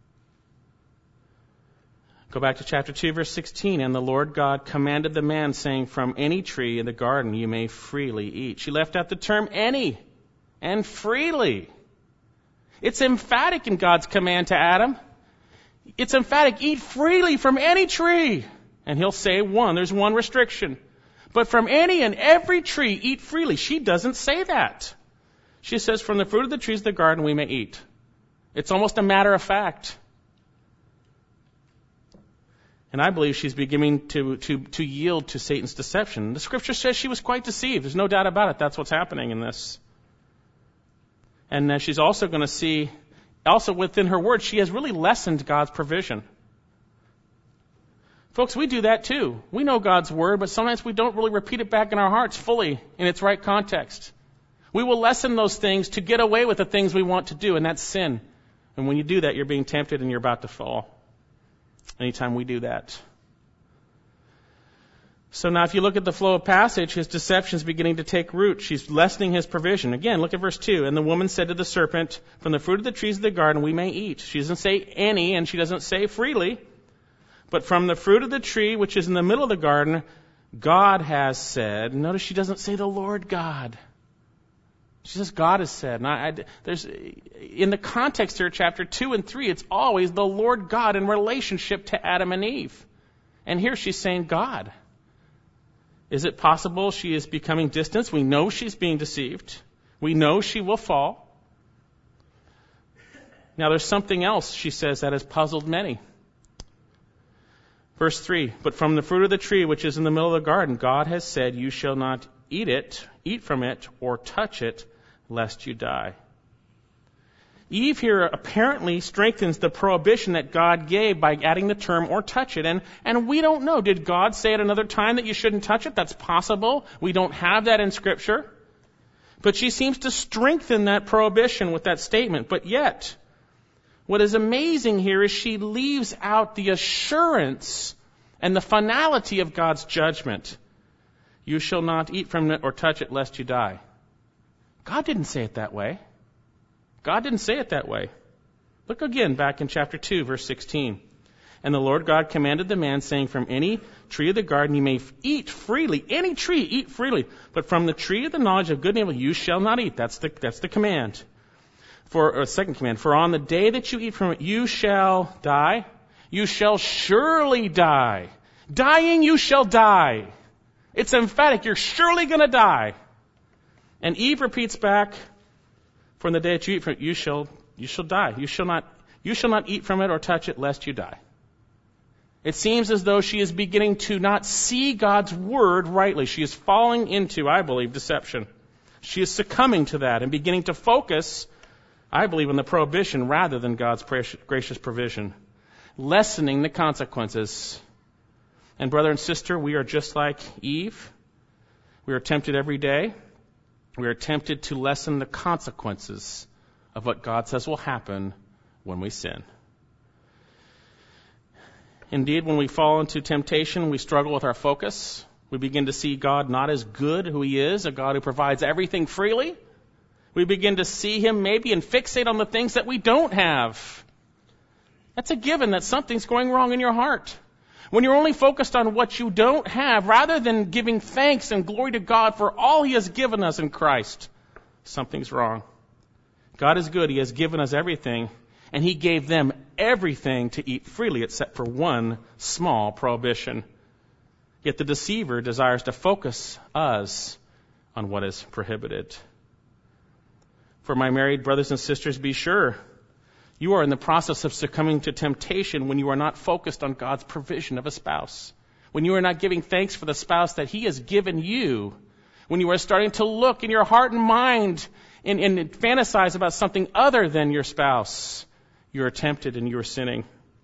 Speaker 1: Go back to chapter two, verse sixteen. And the Lord God commanded the man, saying, from any tree in the garden you may freely eat. She left out the term any and freely. It's emphatic in God's command to Adam. It's emphatic, eat freely from any tree. And he'll say one, there's one restriction. But from any and every tree, eat freely. She doesn't say that. She says, from the fruit of the trees of the garden we may eat. It's almost a matter of fact. And I believe she's beginning to, to, to yield to Satan's deception. The Scripture says she was quite deceived. There's no doubt about it. That's what's happening in this. And uh, she's also going to see, also within her words, she has really lessened God's provision. Folks, we do that too. We know God's word, but sometimes we don't really repeat it back in our hearts fully in its right context. We will lessen those things to get away with the things we want to do, and that's sin. And when you do that, you're being tempted and you're about to fall. Anytime we do that. So now if you look at the flow of passage, his deception is beginning to take root. She's lessening his provision. Again, look at verse two. And the woman said to the serpent, from the fruit of the trees of the garden we may eat. She doesn't say any, and she doesn't say freely. But from the fruit of the tree which is in the middle of the garden, God has said. Notice she doesn't say the Lord God. She says God has said. And I, I, there's, in the context here, chapter two and three, it's always the Lord God in relationship to Adam and Eve. And here she's saying God. Is it possible she is becoming distant? We know she's being deceived. We know she will fall. Now there's something else, she says, that has puzzled many. Verse three, but from the fruit of the tree which is in the middle of the garden, God has said, you shall not eat it, eat from it, or touch it, lest you die. Eve here apparently strengthens the prohibition that God gave by adding the term or touch it. And, and we don't know. Did God say at another time that you shouldn't touch it? That's possible. We don't have that in Scripture. But she seems to strengthen that prohibition with that statement. But yet, what is amazing here is she leaves out the assurance and the finality of God's judgment. You shall not eat from it or touch it lest you die. God didn't say it that way. God didn't say it that way. Look again back in chapter two, verse sixteen. And the Lord God commanded the man, saying, from any tree of the garden you may f- eat freely. Any tree, eat freely. But from the tree of the knowledge of good and evil you shall not eat. That's the, that's the command. For, or second command. For on the day that you eat from it, you shall die. You shall surely die. Dying, you shall die. It's emphatic. You're surely going to die. And Eve repeats back, from the day that you eat from it, you shall, you shall die. You shall not, you shall not eat from it or touch it, lest you die. It seems as though she is beginning to not see God's word rightly. She is falling into, I believe, deception. She is succumbing to that and beginning to focus, I believe, on the prohibition rather than God's gracious provision, lessening the consequences. And brother and sister, we are just like Eve. We are tempted every day. We are tempted to lessen the consequences of what God says will happen when we sin. Indeed, when we fall into temptation, we struggle with our focus. We begin to see God not as good who He is, a God who provides everything freely. We begin to see Him maybe and fixate on the things that we don't have. That's a given that something's going wrong in your heart. When you're only focused on what you don't have, rather than giving thanks and glory to God for all He has given us in Christ, something's wrong. God is good. He has given us everything. And He gave them everything to eat freely except for one small prohibition. Yet the deceiver desires to focus us on what is prohibited. For my married brothers and sisters, be sure you are in the process of succumbing to temptation when you are not focused on God's provision of a spouse. When you are not giving thanks for the spouse that He has given you. When you are starting to look in your heart and mind and, and fantasize about something other than your spouse. You are tempted and you are sinning.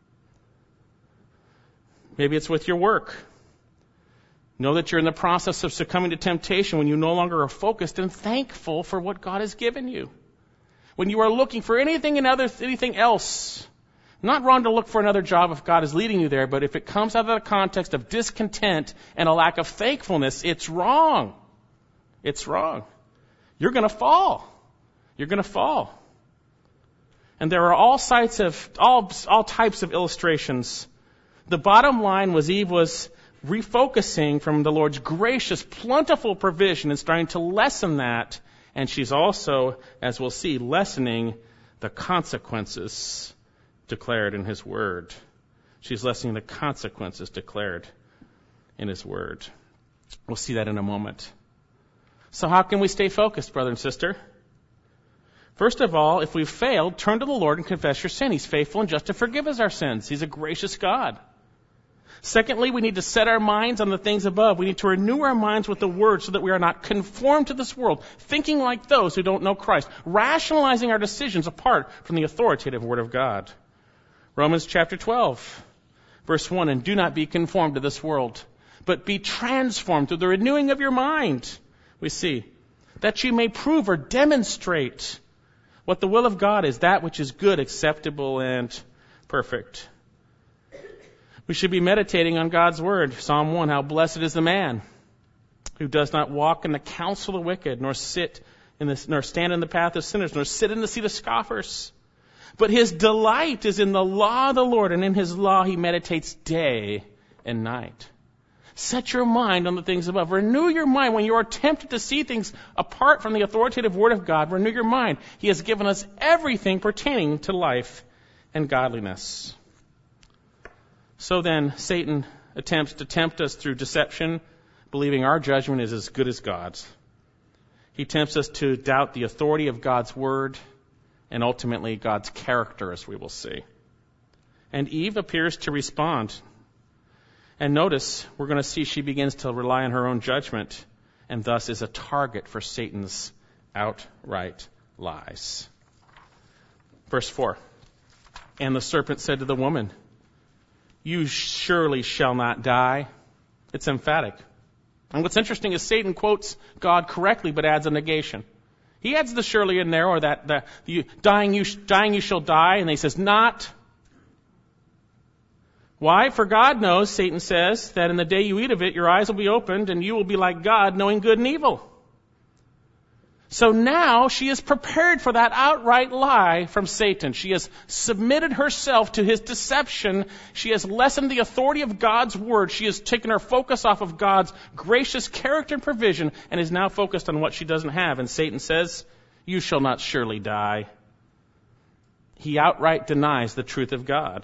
Speaker 1: Maybe it's with your work. Know that you're in the process of succumbing to temptation when you no longer are focused and thankful for what God has given you. When you are looking for anything and other anything else. Not wrong to look for another job if God is leading you there, but if it comes out of the context of discontent and a lack of thankfulness, it's wrong. It's wrong. You're going to fall. You're going to fall. And there are all sites of all all types of illustrations. The bottom line was Eve was refocusing from the Lord's gracious, plentiful provision and starting to lessen that. And she's also, as we'll see, lessening the consequences declared in His Word. She's lessening the consequences declared in His Word. We'll see that in a moment. So how can we stay focused, brother and sister? First of all, if we've failed, turn to the Lord and confess your sin. He's faithful and just to forgive us our sins. He's a gracious God. Secondly, we need to set our minds on the things above. We need to renew our minds with the Word so that we are not conformed to this world, thinking like those who don't know Christ, rationalizing our decisions apart from the authoritative Word of God. Romans chapter twelve, verse one, and do not be conformed to this world, but be transformed through the renewing of your mind. We see, that you may prove or demonstrate what the will of God is, that which is good, acceptable, and perfect. We should be meditating on God's Word. Psalm one, how blessed is the man who does not walk in the counsel of the wicked, nor sit in the, nor stand in the path of sinners, nor sit in the seat of scoffers. But his delight is in the law of the Lord, and in His law he meditates day and night. Set your mind on the things above. Renew your mind when you are tempted to see things apart from the authoritative Word of God. Renew your mind. He has given us everything pertaining to life and godliness. So then, Satan attempts to tempt us through deception, believing our judgment is as good as God's. He tempts us to doubt the authority of God's Word and ultimately God's character, as we will see. And Eve appears to respond. And notice, we're going to see she begins to rely on her own judgment and thus is a target for Satan's outright lies. Verse four, and the serpent said to the woman, you surely shall not die. It's emphatic. And what's interesting is Satan quotes God correctly but adds a negation. He adds the surely in there, or that the, the dying, you, dying you shall die, and he says not. Why? For God knows, Satan says, that in the day you eat of it, your eyes will be opened, and you will be like God, knowing good and evil. So now she is prepared for that outright lie from Satan. She has submitted herself to his deception. She has lessened the authority of God's word. She has taken her focus off of God's gracious character and provision and is now focused on what she doesn't have. And Satan says, "You shall not surely die." He outright denies the truth of God.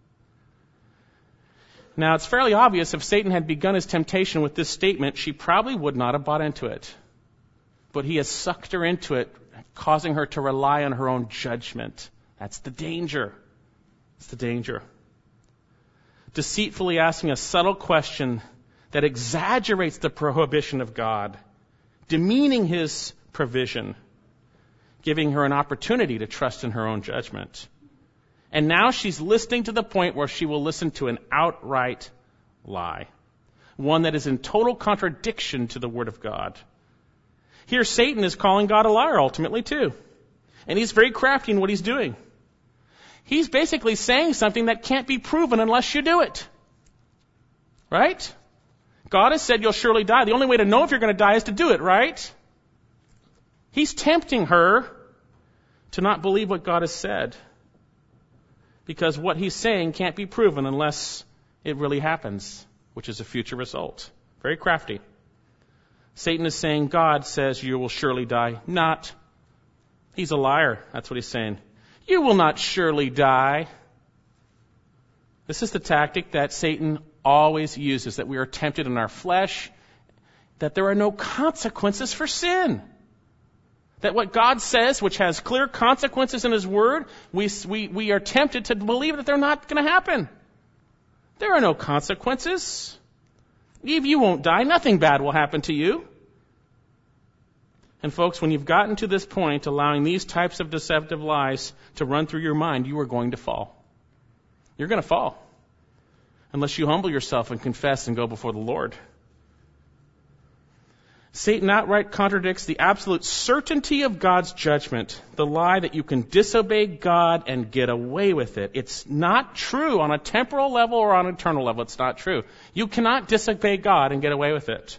Speaker 1: Now, it's fairly obvious if Satan had begun his temptation with this statement, she probably would not have bought into it. But he has sucked her into it, causing her to rely on her own judgment. That's the danger. That's the danger. Deceitfully asking a subtle question that exaggerates the prohibition of God, demeaning his provision, giving her an opportunity to trust in her own judgment. And now she's listening to the point where she will listen to an outright lie, one that is in total contradiction to the Word of God. Here Satan is calling God a liar ultimately too. And he's very crafty in what he's doing. He's basically saying something that can't be proven unless you do it. Right? God has said you'll surely die. The only way to know if you're going to die is to do it, right? He's tempting her to not believe what God has said, because what he's saying can't be proven unless it really happens, which is a future result. Very crafty. Satan is saying God says you will surely die. Not. He's a liar. That's what he's saying. You will not surely die. This is the tactic that Satan always uses, that we are tempted in our flesh, that there are no consequences for sin. That what God says, which has clear consequences in his word, we, we, we are tempted to believe that they're not going to happen. There are no consequences. Eve, you won't die. Nothing bad will happen to you. And folks, when you've gotten to this point, allowing these types of deceptive lies to run through your mind, you are going to fall. You're going to fall. Unless you humble yourself and confess and go before the Lord. Satan outright contradicts the absolute certainty of God's judgment, the lie that you can disobey God and get away with it. It's not true on a temporal level or on an eternal level. It's not true. You cannot disobey God and get away with it.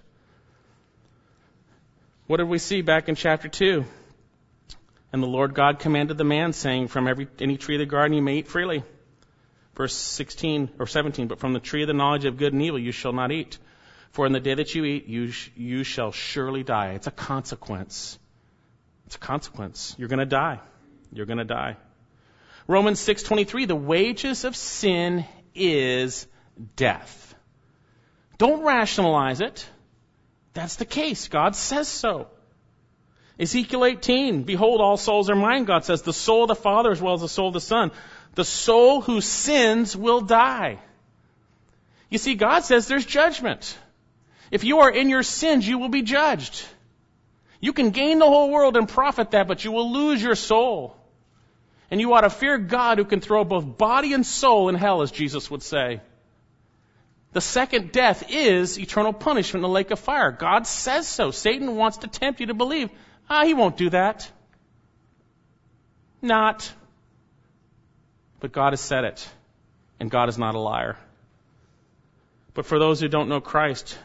Speaker 1: What did we see back in chapter two? And the Lord God commanded the man, saying, from every any tree of the garden you may eat freely. Verse sixteen or seventeen, but from the tree of the knowledge of good and evil you shall not eat. For in the day that you eat, you sh- you shall surely die. It's a consequence. It's a consequence. You're going to die. You're going to die. Romans six twenty-three, the wages of sin is death. Don't rationalize it. That's the case. God says so. Ezekiel eighteen, behold, all souls are mine, God says. The soul of the Father as well as the soul of the Son. The soul who sins will die. You see, God says there's judgment. If you are in your sins, you will be judged. You can gain the whole world and profit that, but you will lose your soul. And you ought to fear God who can throw both body and soul in hell, as Jesus would say. The second death is eternal punishment in the lake of fire. God says so. Satan wants to tempt you to believe, ah, he won't do that. Not. But God has said it. And God is not a liar. But for those who don't know Christ,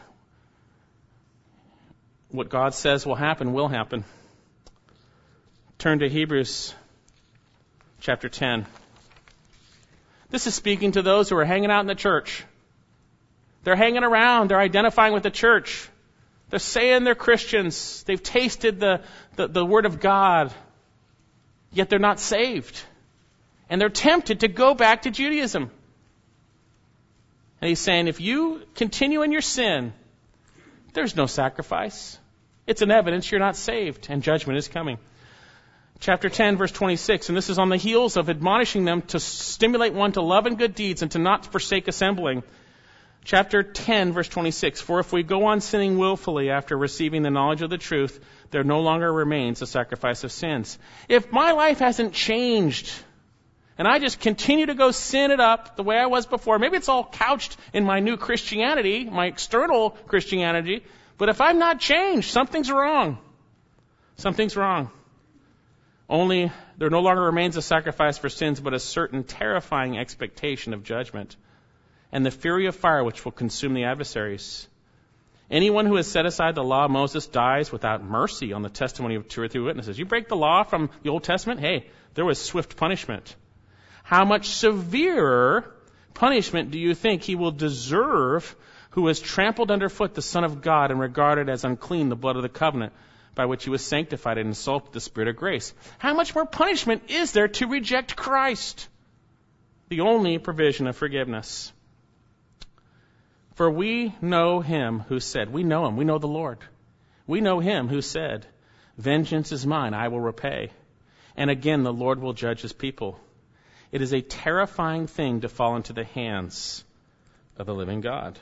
Speaker 1: what God says will happen will happen. Turn to Hebrews chapter ten. This is speaking to those who are hanging out in the church. They're hanging around. They're identifying with the church. They're saying they're Christians. They've tasted the, the, the Word of God. Yet they're not saved. And they're tempted to go back to Judaism. And he's saying, if you continue in your sin, there's no sacrifice. It's an evidence you're not saved, and judgment is coming. Chapter ten, verse twenty-six, and this is on the heels of admonishing them to stimulate one to love and good deeds and to not forsake assembling. Chapter ten, verse twenty-six, for if we go on sinning willfully after receiving the knowledge of the truth, there no longer remains a sacrifice of sins. If my life hasn't changed, and I just continue to go sin it up the way I was before, maybe it's all couched in my new Christianity, my external Christianity, but if I'm not changed, something's wrong. Something's wrong. Only there no longer remains a sacrifice for sins, but a certain terrifying expectation of judgment and the fury of fire which will consume the adversaries. Anyone who has set aside the law of Moses dies without mercy on the testimony of two or three witnesses. You break the law from the Old Testament, hey, there was swift punishment. How much severer punishment do you think he will deserve who has trampled underfoot the Son of God and regarded as unclean the blood of the covenant by which he was sanctified and insulted the Spirit of grace? How much more punishment is there to reject Christ, the only provision of forgiveness? For we know him who said, we know him, we know the Lord. We know him who said, vengeance is mine, I will repay. And again, the Lord will judge his people. It is a terrifying thing to fall into the hands of the living God.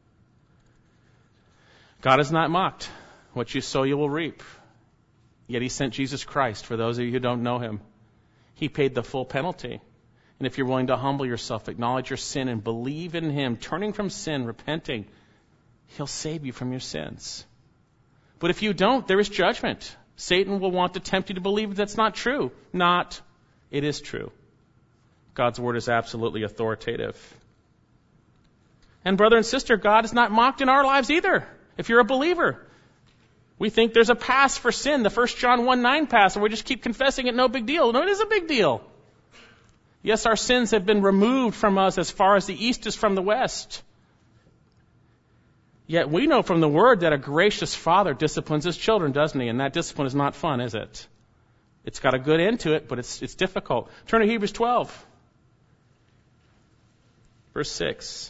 Speaker 1: God is not mocked. What you sow, you will reap. Yet he sent Jesus Christ for those of you who don't know him. He paid the full penalty. And if you're willing to humble yourself, acknowledge your sin, and believe in him, turning from sin, repenting, he'll save you from your sins. But if you don't, there is judgment. Satan will want to tempt you to believe that's not true. Not. It is true. God's word is absolutely authoritative. And brother and sister, God is not mocked in our lives either. If you're a believer, we think there's a pass for sin, the First John one nine pass, and we just keep confessing it, no big deal. No, it is a big deal. Yes, our sins have been removed from us as far as the east is from the west. Yet we know from the word that a gracious father disciplines his children, doesn't he? And that discipline is not fun, is it? It's got a good end to it, but it's it's difficult. Turn to Hebrews twelve. Verse six.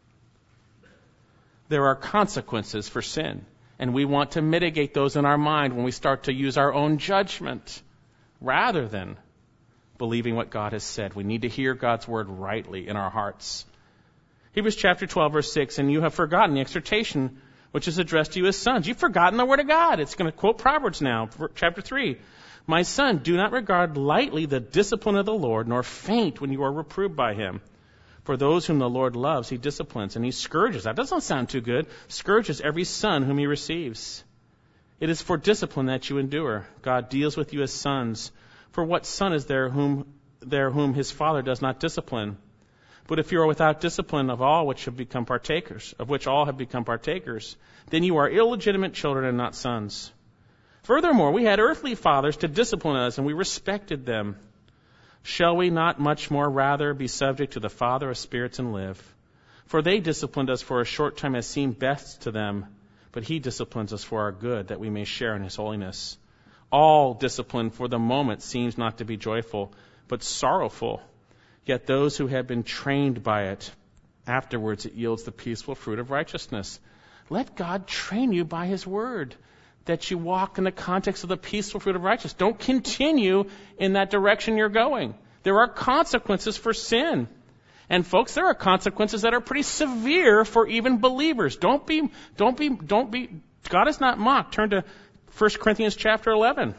Speaker 1: There are consequences for sin, and we want to mitigate those in our mind when we start to use our own judgment rather than believing what God has said. We need to hear God's word rightly in our hearts. Hebrews chapter twelve, verse six, and you have forgotten the exhortation which is addressed to you as sons. You've forgotten the word of God. It's going to quote Proverbs now, chapter three. My son, do not regard lightly the discipline of the Lord, nor faint when you are reproved by him. For those whom the Lord loves, he disciplines, and he scourges. That doesn't sound too good. Scourges every son whom he receives. It is for discipline that you endure. God deals with you as sons. For what son is there whom there whom his father does not discipline? But if you are without discipline of all which have become partakers, of which all have become partakers, then you are illegitimate children and not sons. Furthermore, we had earthly fathers to discipline us, and we respected them. Shall we not much more rather be subject to the Father of spirits and live? For they disciplined us for a short time as seemed best to them, but he disciplines us for our good, that we may share in his holiness. All discipline for the moment seems not to be joyful, but sorrowful. Yet those who have been trained by it, afterwards it yields the peaceful fruit of righteousness. Let God train you by his word, that you walk in the context of the peaceful fruit of righteousness. Don't continue in that direction you're going. There are consequences for sin. And folks, there are consequences that are pretty severe for even believers. Don't be, don't be, don't be, God is not mocked. Turn to First Corinthians chapter eleven.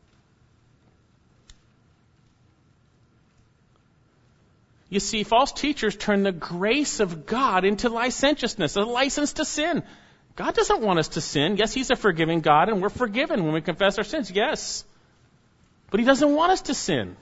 Speaker 1: You see, false teachers turn the grace of God into licentiousness, a license to sin. God doesn't want us to sin. Yes, he's a forgiving God, and we're forgiven when we confess our sins. Yes. But he doesn't want us to sin.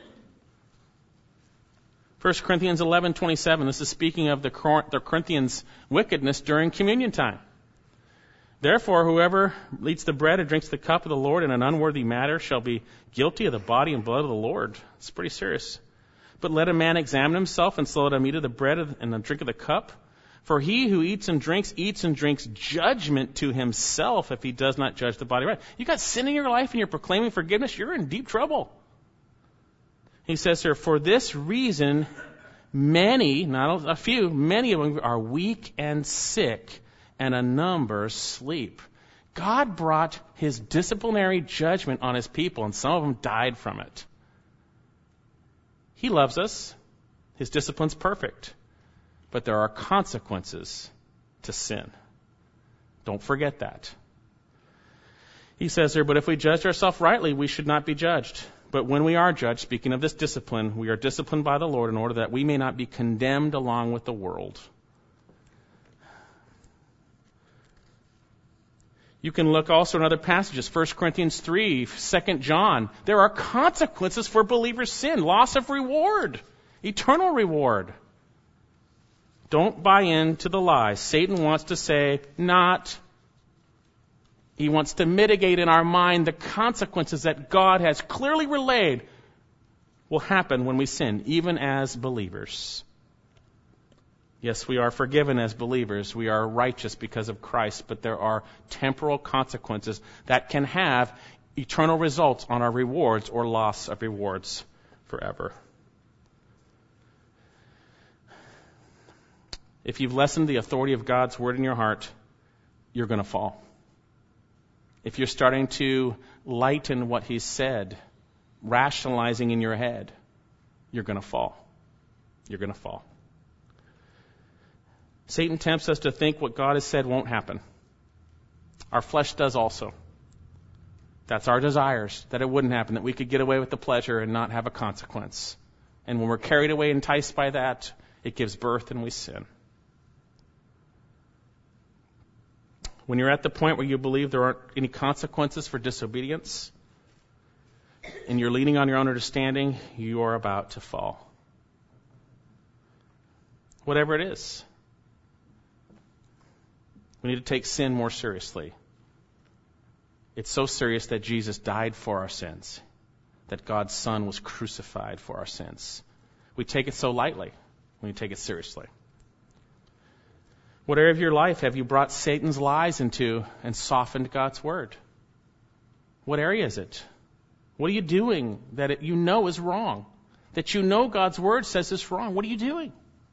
Speaker 1: First Corinthians eleven twenty-seven, this is speaking of the Corinthians' wickedness during communion time. Therefore, whoever eats the bread or drinks the cup of the Lord in an unworthy manner shall be guilty of the body and blood of the Lord. It's pretty serious. But let a man examine himself, and so let him eat of the bread and drink of the cup. For he who eats and drinks, eats and drinks judgment to himself if he does not judge the body right. You got sin in your life and you're proclaiming forgiveness, you're in deep trouble. He says here, for this reason, many, not a few, many of them are weak and sick, and a number sleep. God brought his disciplinary judgment on his people, and some of them died from it. He loves us. His discipline's perfect. But there are consequences to sin. Don't forget that. He says here, but if we judge ourselves rightly, we should not be judged. But when we are judged, speaking of this discipline, we are disciplined by the Lord in order that we may not be condemned along with the world. You can look also in other passages, First Corinthians three, Second John. There are consequences for believers' sin, loss of reward, eternal reward. Don't buy into the lies. Satan wants to say, not He wants to mitigate in our mind the consequences that God has clearly relayed will happen when we sin, even as believers. Yes, we are forgiven as believers. We are righteous because of Christ, but there are temporal consequences that can have eternal results on our rewards or loss of rewards forever. If you've lessened the authority of God's word in your heart, you're going to fall. If you're starting to lighten what He said, rationalizing in your head, you're going to fall. You're going to fall. Satan tempts us to think what God has said won't happen. Our flesh does also. That's our desires, that it wouldn't happen, that we could get away with the pleasure and not have a consequence. And when we're carried away, enticed by that, it gives birth and we sin. When you're at the point where you believe there aren't any consequences for disobedience, and you're leaning on your own understanding, you are about to fall. Whatever it is. We need to take sin more seriously. It's so serious that Jesus died for our sins, that God's Son was crucified for our sins. We take it so lightly when you take it seriously. What area of your life have you brought Satan's lies into and softened God's word? What area is it? What are you doing that it, you know is wrong? That you know God's word says is wrong. What are you doing?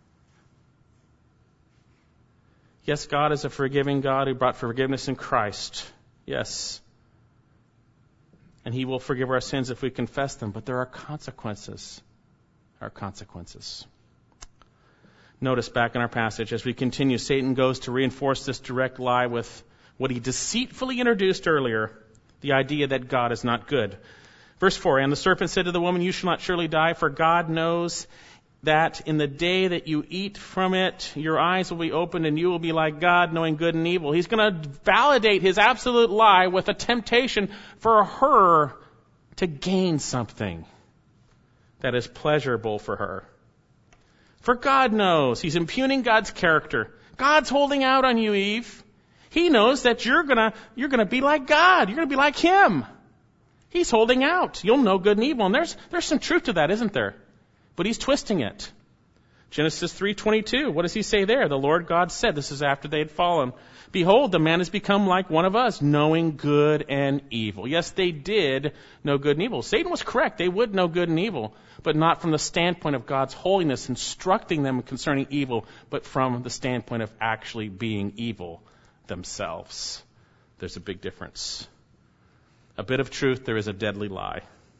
Speaker 1: Yes, God is a forgiving God who brought forgiveness in Christ. Yes. And He will forgive our sins if we confess them. But there are consequences. There are consequences. Notice back in our passage, as we continue, Satan goes to reinforce this direct lie with what he deceitfully introduced earlier, the idea that God is not good. Verse four, and the serpent said to the woman, you shall not surely die, for God knows that in the day that you eat from it, your eyes will be opened and you will be like God, knowing good and evil. He's going to validate his absolute lie with a temptation for her to gain something that is pleasurable for her. For God knows. He's impugning God's character. God's holding out on you, Eve. He knows that you're gonna, you're gonna be like God. You're gonna be like Him. He's holding out. You'll know good and evil. And there's, there's some truth to that, isn't there? But He's twisting it. Genesis three twenty-two, what does He say there? The Lord God said, this is after they had fallen, behold, the man has become like one of us, knowing good and evil. Yes, they did know good and evil. Satan was correct. They would know good and evil, but not from the standpoint of God's holiness, instructing them concerning evil, but from the standpoint of actually being evil themselves. There's a big difference. A bit of truth, there is a deadly lie.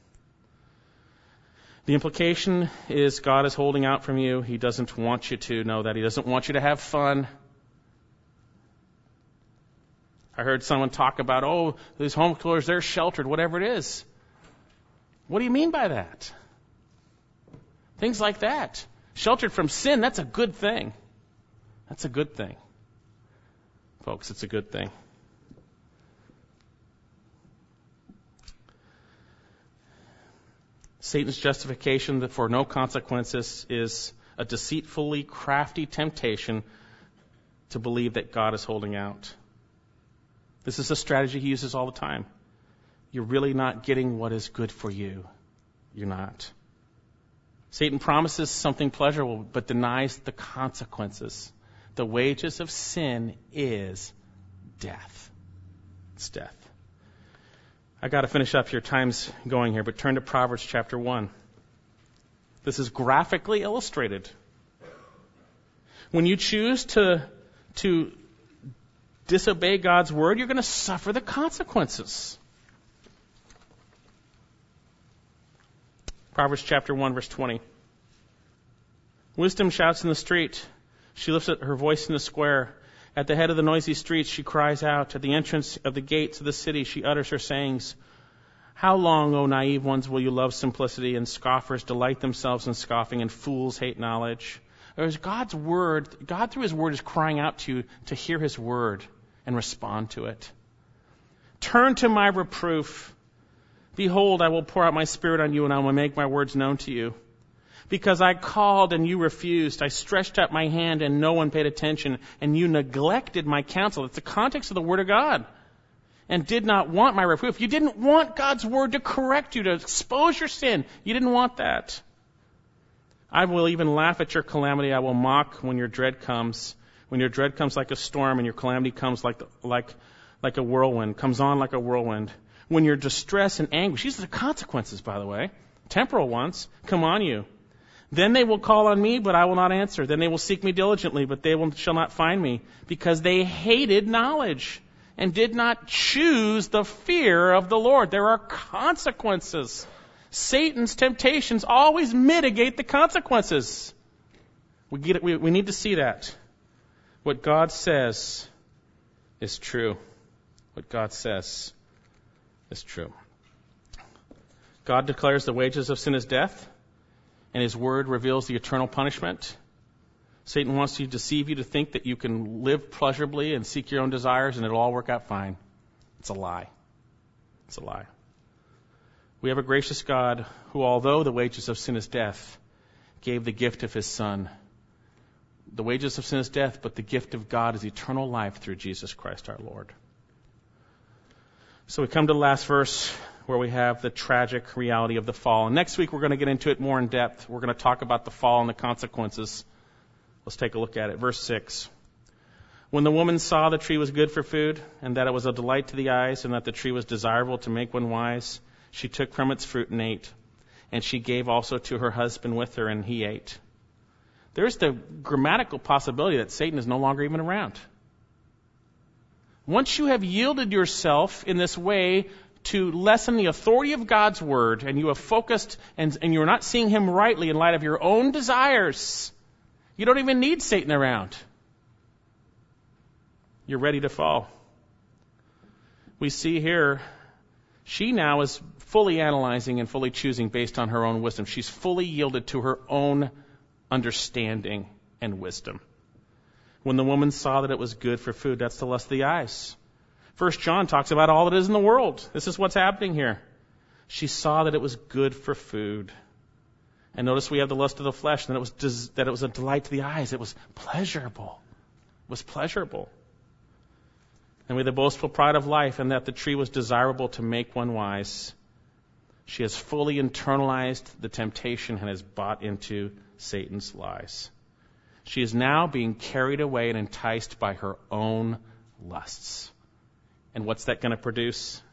Speaker 1: The implication is God is holding out from you. He doesn't want you to know that. He doesn't want you to have fun. I heard someone talk about, oh, these homeschoolers, they're sheltered, whatever it is. What do you mean by that? Things like that. Sheltered from sin, that's a good thing. That's a good thing. Folks, it's a good thing. Satan's justification for no consequences is a deceitfully crafty temptation to believe that God is holding out. This is a strategy he uses all the time. You're really not getting what is good for you. You're not. Satan promises something pleasurable, but denies the consequences. The wages of sin is death. It's death. I got to finish up here. Time's going here, but turn to Proverbs chapter one. This is graphically illustrated. When you choose to, to disobey God's word, you're going to suffer the consequences. Proverbs chapter one, verse twenty. Wisdom shouts in the street. She lifts up her voice in the square. At the head of the noisy streets, she cries out. At the entrance of the gates of the city, she utters her sayings. How long, O naive ones, will you love simplicity, and scoffers delight themselves in scoffing, and fools hate knowledge? There's God's word. God, through His word, is crying out to you to hear His word and respond to it. Turn to my reproof. Behold, I will pour out my spirit on you, and I will make my words known to you. Because I called and you refused. I stretched out my hand and no one paid attention. And you neglected my counsel. It's the context of the Word of God. and did not want my reproof. You didn't want God's word to correct you, to expose your sin. You didn't want that. I will even laugh at your calamity. I will mock when your dread comes. When your dread comes like a storm and your calamity comes like, like, like a whirlwind, comes on like a whirlwind. When your distress and anguish, these are the consequences, by the way, temporal ones, come on you. Then they will call on me, but I will not answer. Then they will seek me diligently, but they will, shall not find me, because they hated knowledge and did not choose the fear of the Lord. There are consequences. Satan's temptations always mitigate the consequences. We get it. We, we need to see that. What God says is true. What God says is true. God declares the wages of sin is death, and His word reveals the eternal punishment. Satan wants to deceive you to think that you can live pleasurably and seek your own desires and it'll all work out fine. It's a lie. It's a lie. We have a gracious God who, although the wages of sin is death, gave the gift of His Son. The wages of sin is death, but the gift of God is eternal life through Jesus Christ our Lord. So we come to the last verse where we have the tragic reality of the fall. And next week we're going to get into it more in depth. We're going to talk about the fall and the consequences. Let's take a look at it. Verse six. When the woman saw the tree was good for food, and that it was a delight to the eyes, and that the tree was desirable to make one wise, she took from its fruit and ate. And she gave also to her husband with her, and he ate. There's the grammatical possibility that Satan is no longer even around. Once you have yielded yourself in this way to lessen the authority of God's word, and you have focused and, and you're not seeing him rightly in light of your own desires, you don't even need Satan around. You're ready to fall. We see here, she now is fully analyzing and fully choosing based on her own wisdom. She's fully yielded to her own understanding and wisdom. When the woman saw that it was good for food, that's the lust of the eyes. First John talks about all that is in the world. This is what's happening here. She saw that it was good for food. And notice we have the lust of the flesh, and that it was des- that it was a delight to the eyes. It was pleasurable. It was pleasurable. And with the boastful pride of life, and that the tree was desirable to make one wise. She has fully internalized the temptation and has bought into Satan's lies. She is now being carried away and enticed by her own lusts. And what's that going to produce?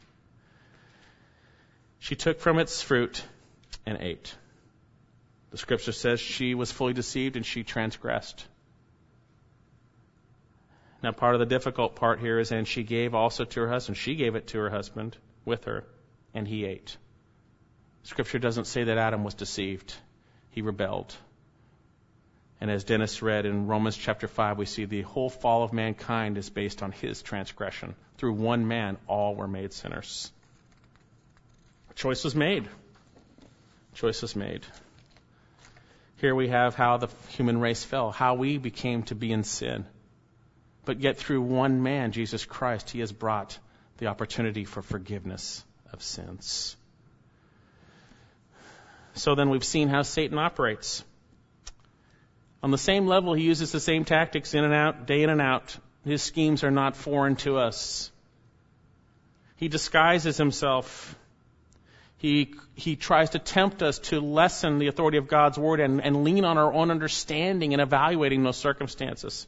Speaker 1: She took from its fruit and ate. The scripture says she was fully deceived and she transgressed. Now, part of the difficult part here is, and she gave also to her husband. She gave it to her husband with her, and he ate. Scripture doesn't say that Adam was deceived. He rebelled. And as Dennis read in Romans chapter five, we see the whole fall of mankind is based on his transgression. Through one man, all were made sinners. A choice was made. A choice was made. Here we have how the human race fell, how we became to be in sin. But yet through one man, Jesus Christ, he has brought the opportunity for forgiveness of sins. So then we've seen how Satan operates. On the same level, he uses the same tactics in and out, day in and out. His schemes are not foreign to us. He disguises himself. He he tries to tempt us to lessen the authority of God's word and, and lean on our own understanding and evaluating those circumstances.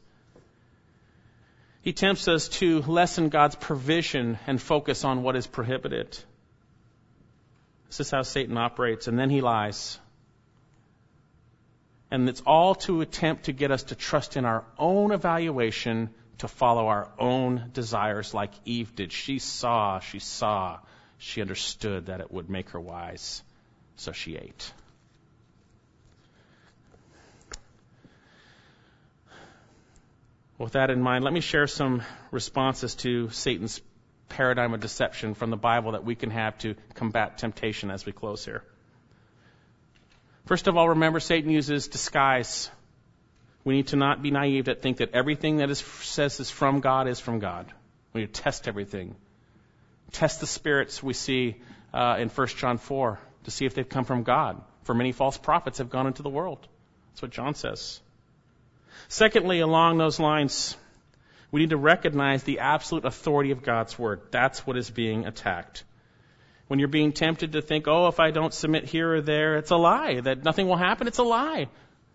Speaker 1: He tempts us to lessen God's provision and focus on what is prohibited. This is how Satan operates, and then he lies. And it's all to attempt to get us to trust in our own evaluation, to follow our own desires like Eve did. She saw, she saw, she understood that it would make her wise, so she ate. With that in mind, let me share some responses to Satan's paradigm of deception from the Bible that we can have to combat temptation as we close here. First of all, remember Satan uses disguise. We need to not be naive to think that everything that is, says is from God is from God. We need to test everything. Test the spirits we see uh, in First John four to see if they've come from God. For many false prophets have gone into the world. That's what John says. Secondly, along those lines, We need to recognize the absolute authority of God's word. That's what is being attacked. When you're being tempted to think, oh, if I don't submit here or there, it's a lie. That nothing will happen, it's a lie.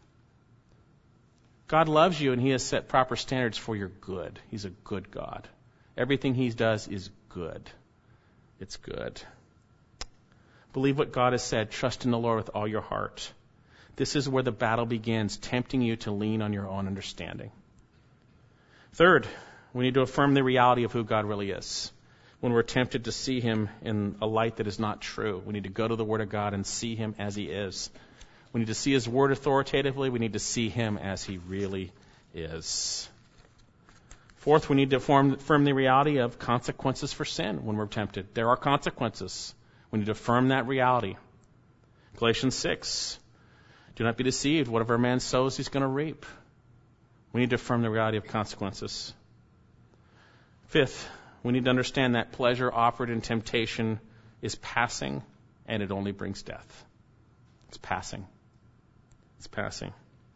Speaker 1: God loves you, and he has set proper standards for your good. He's a good God. Everything he does is good. It's good. Believe what God has said. Trust in the Lord with all your heart. This is where the battle begins, tempting you to lean on your own understanding. Third, we need to affirm the reality of who God really is. When we're tempted to see him in a light that is not true, we need to go to the Word of God and see him as he is. We need to see his word authoritatively. We need to see him as he really is. Fourth, we need to affirm, affirm the reality of consequences for sin when we're tempted. There are consequences. We need to affirm that reality. Galatians six, do not be deceived. Whatever a man sows, he's going to reap. We need to affirm the reality of consequences. Fifth, we need to understand that pleasure offered in temptation is passing, and it only brings death. It's passing. It's passing.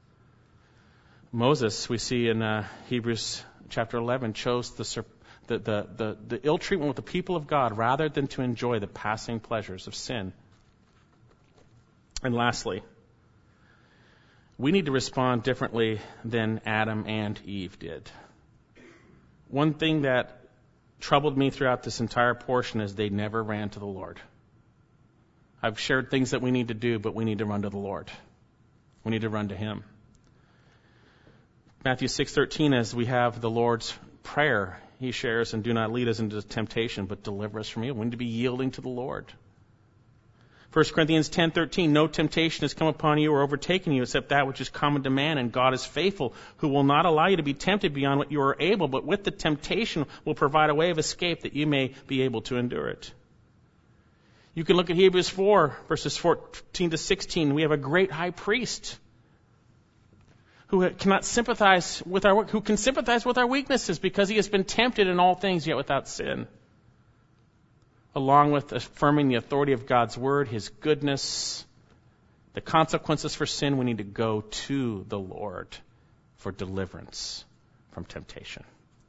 Speaker 1: Moses, we see in uh, Hebrews chapter eleven, chose the, the, the, the, the ill treatment with the people of God rather than to enjoy the passing pleasures of sin. And lastly, we need to respond differently than Adam and Eve did. One thing that troubled me throughout this entire portion is they never ran to the Lord. I've shared things that we need to do, but we need to run to the Lord. We need to run to him. Matthew six thirteen, as we have the Lord's prayer, he shares, and do not lead us into temptation, but deliver us from evil. We need to be yielding to the Lord. First Corinthians ten thirteen, no temptation has come upon you or overtaken you except that which is common to man, and God is faithful, who will not allow you to be tempted beyond what you are able, but with the temptation will provide a way of escape that you may be able to endure it. You can look at Hebrews four, verses fourteen to sixteen. We have a great high priest who cannot sympathize with our who can sympathize with our weaknesses because he has been tempted in all things, yet without sin. Along with affirming the authority of God's word, his goodness, the consequences for sin, we need to go to the Lord for deliverance from temptation.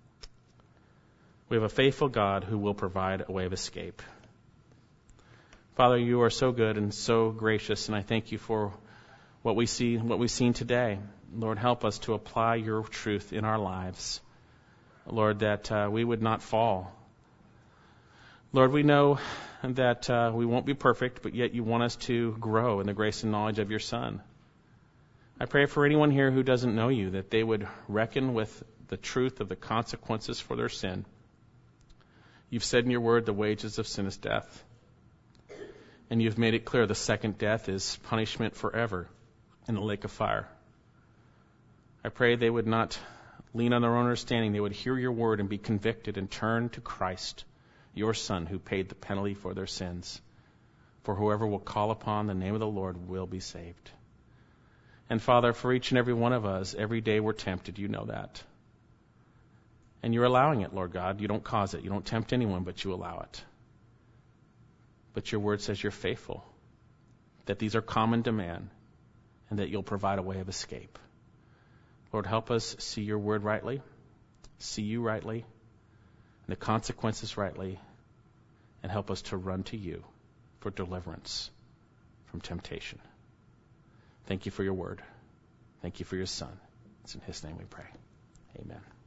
Speaker 1: We have a faithful God who will provide a way of escape. Father, you are so good and so gracious, and I thank you for what we see, what we've seen today. Lord, help us to apply your truth in our lives. Lord, that uh, we would not fall. Lord, we know that uh, we won't be perfect, but yet you want us to grow in the grace and knowledge of your Son. I pray for anyone here who doesn't know you, that they would reckon with the truth of the consequences for their sin. You've said in your word, the wages of sin is death. And you've made it clear the second death is punishment forever in the lake of fire. I pray they would not lean on their own understanding. They would hear your word and be convicted and turn to Christ, your Son, who paid the penalty for their sins. For whoever will call upon the name of the Lord will be saved. And Father, for each and every one of us, every day we're tempted. You know that. And you're allowing it, Lord God. You don't cause it. You don't tempt anyone, but you allow it. But your word says you're faithful, that these are common to man, and that you'll provide a way of escape. Lord, help us see your word rightly, see you rightly, and the consequences rightly, and help us to run to you for deliverance from temptation. Thank you for your word. Thank you for your Son. It's in his name we pray. Amen.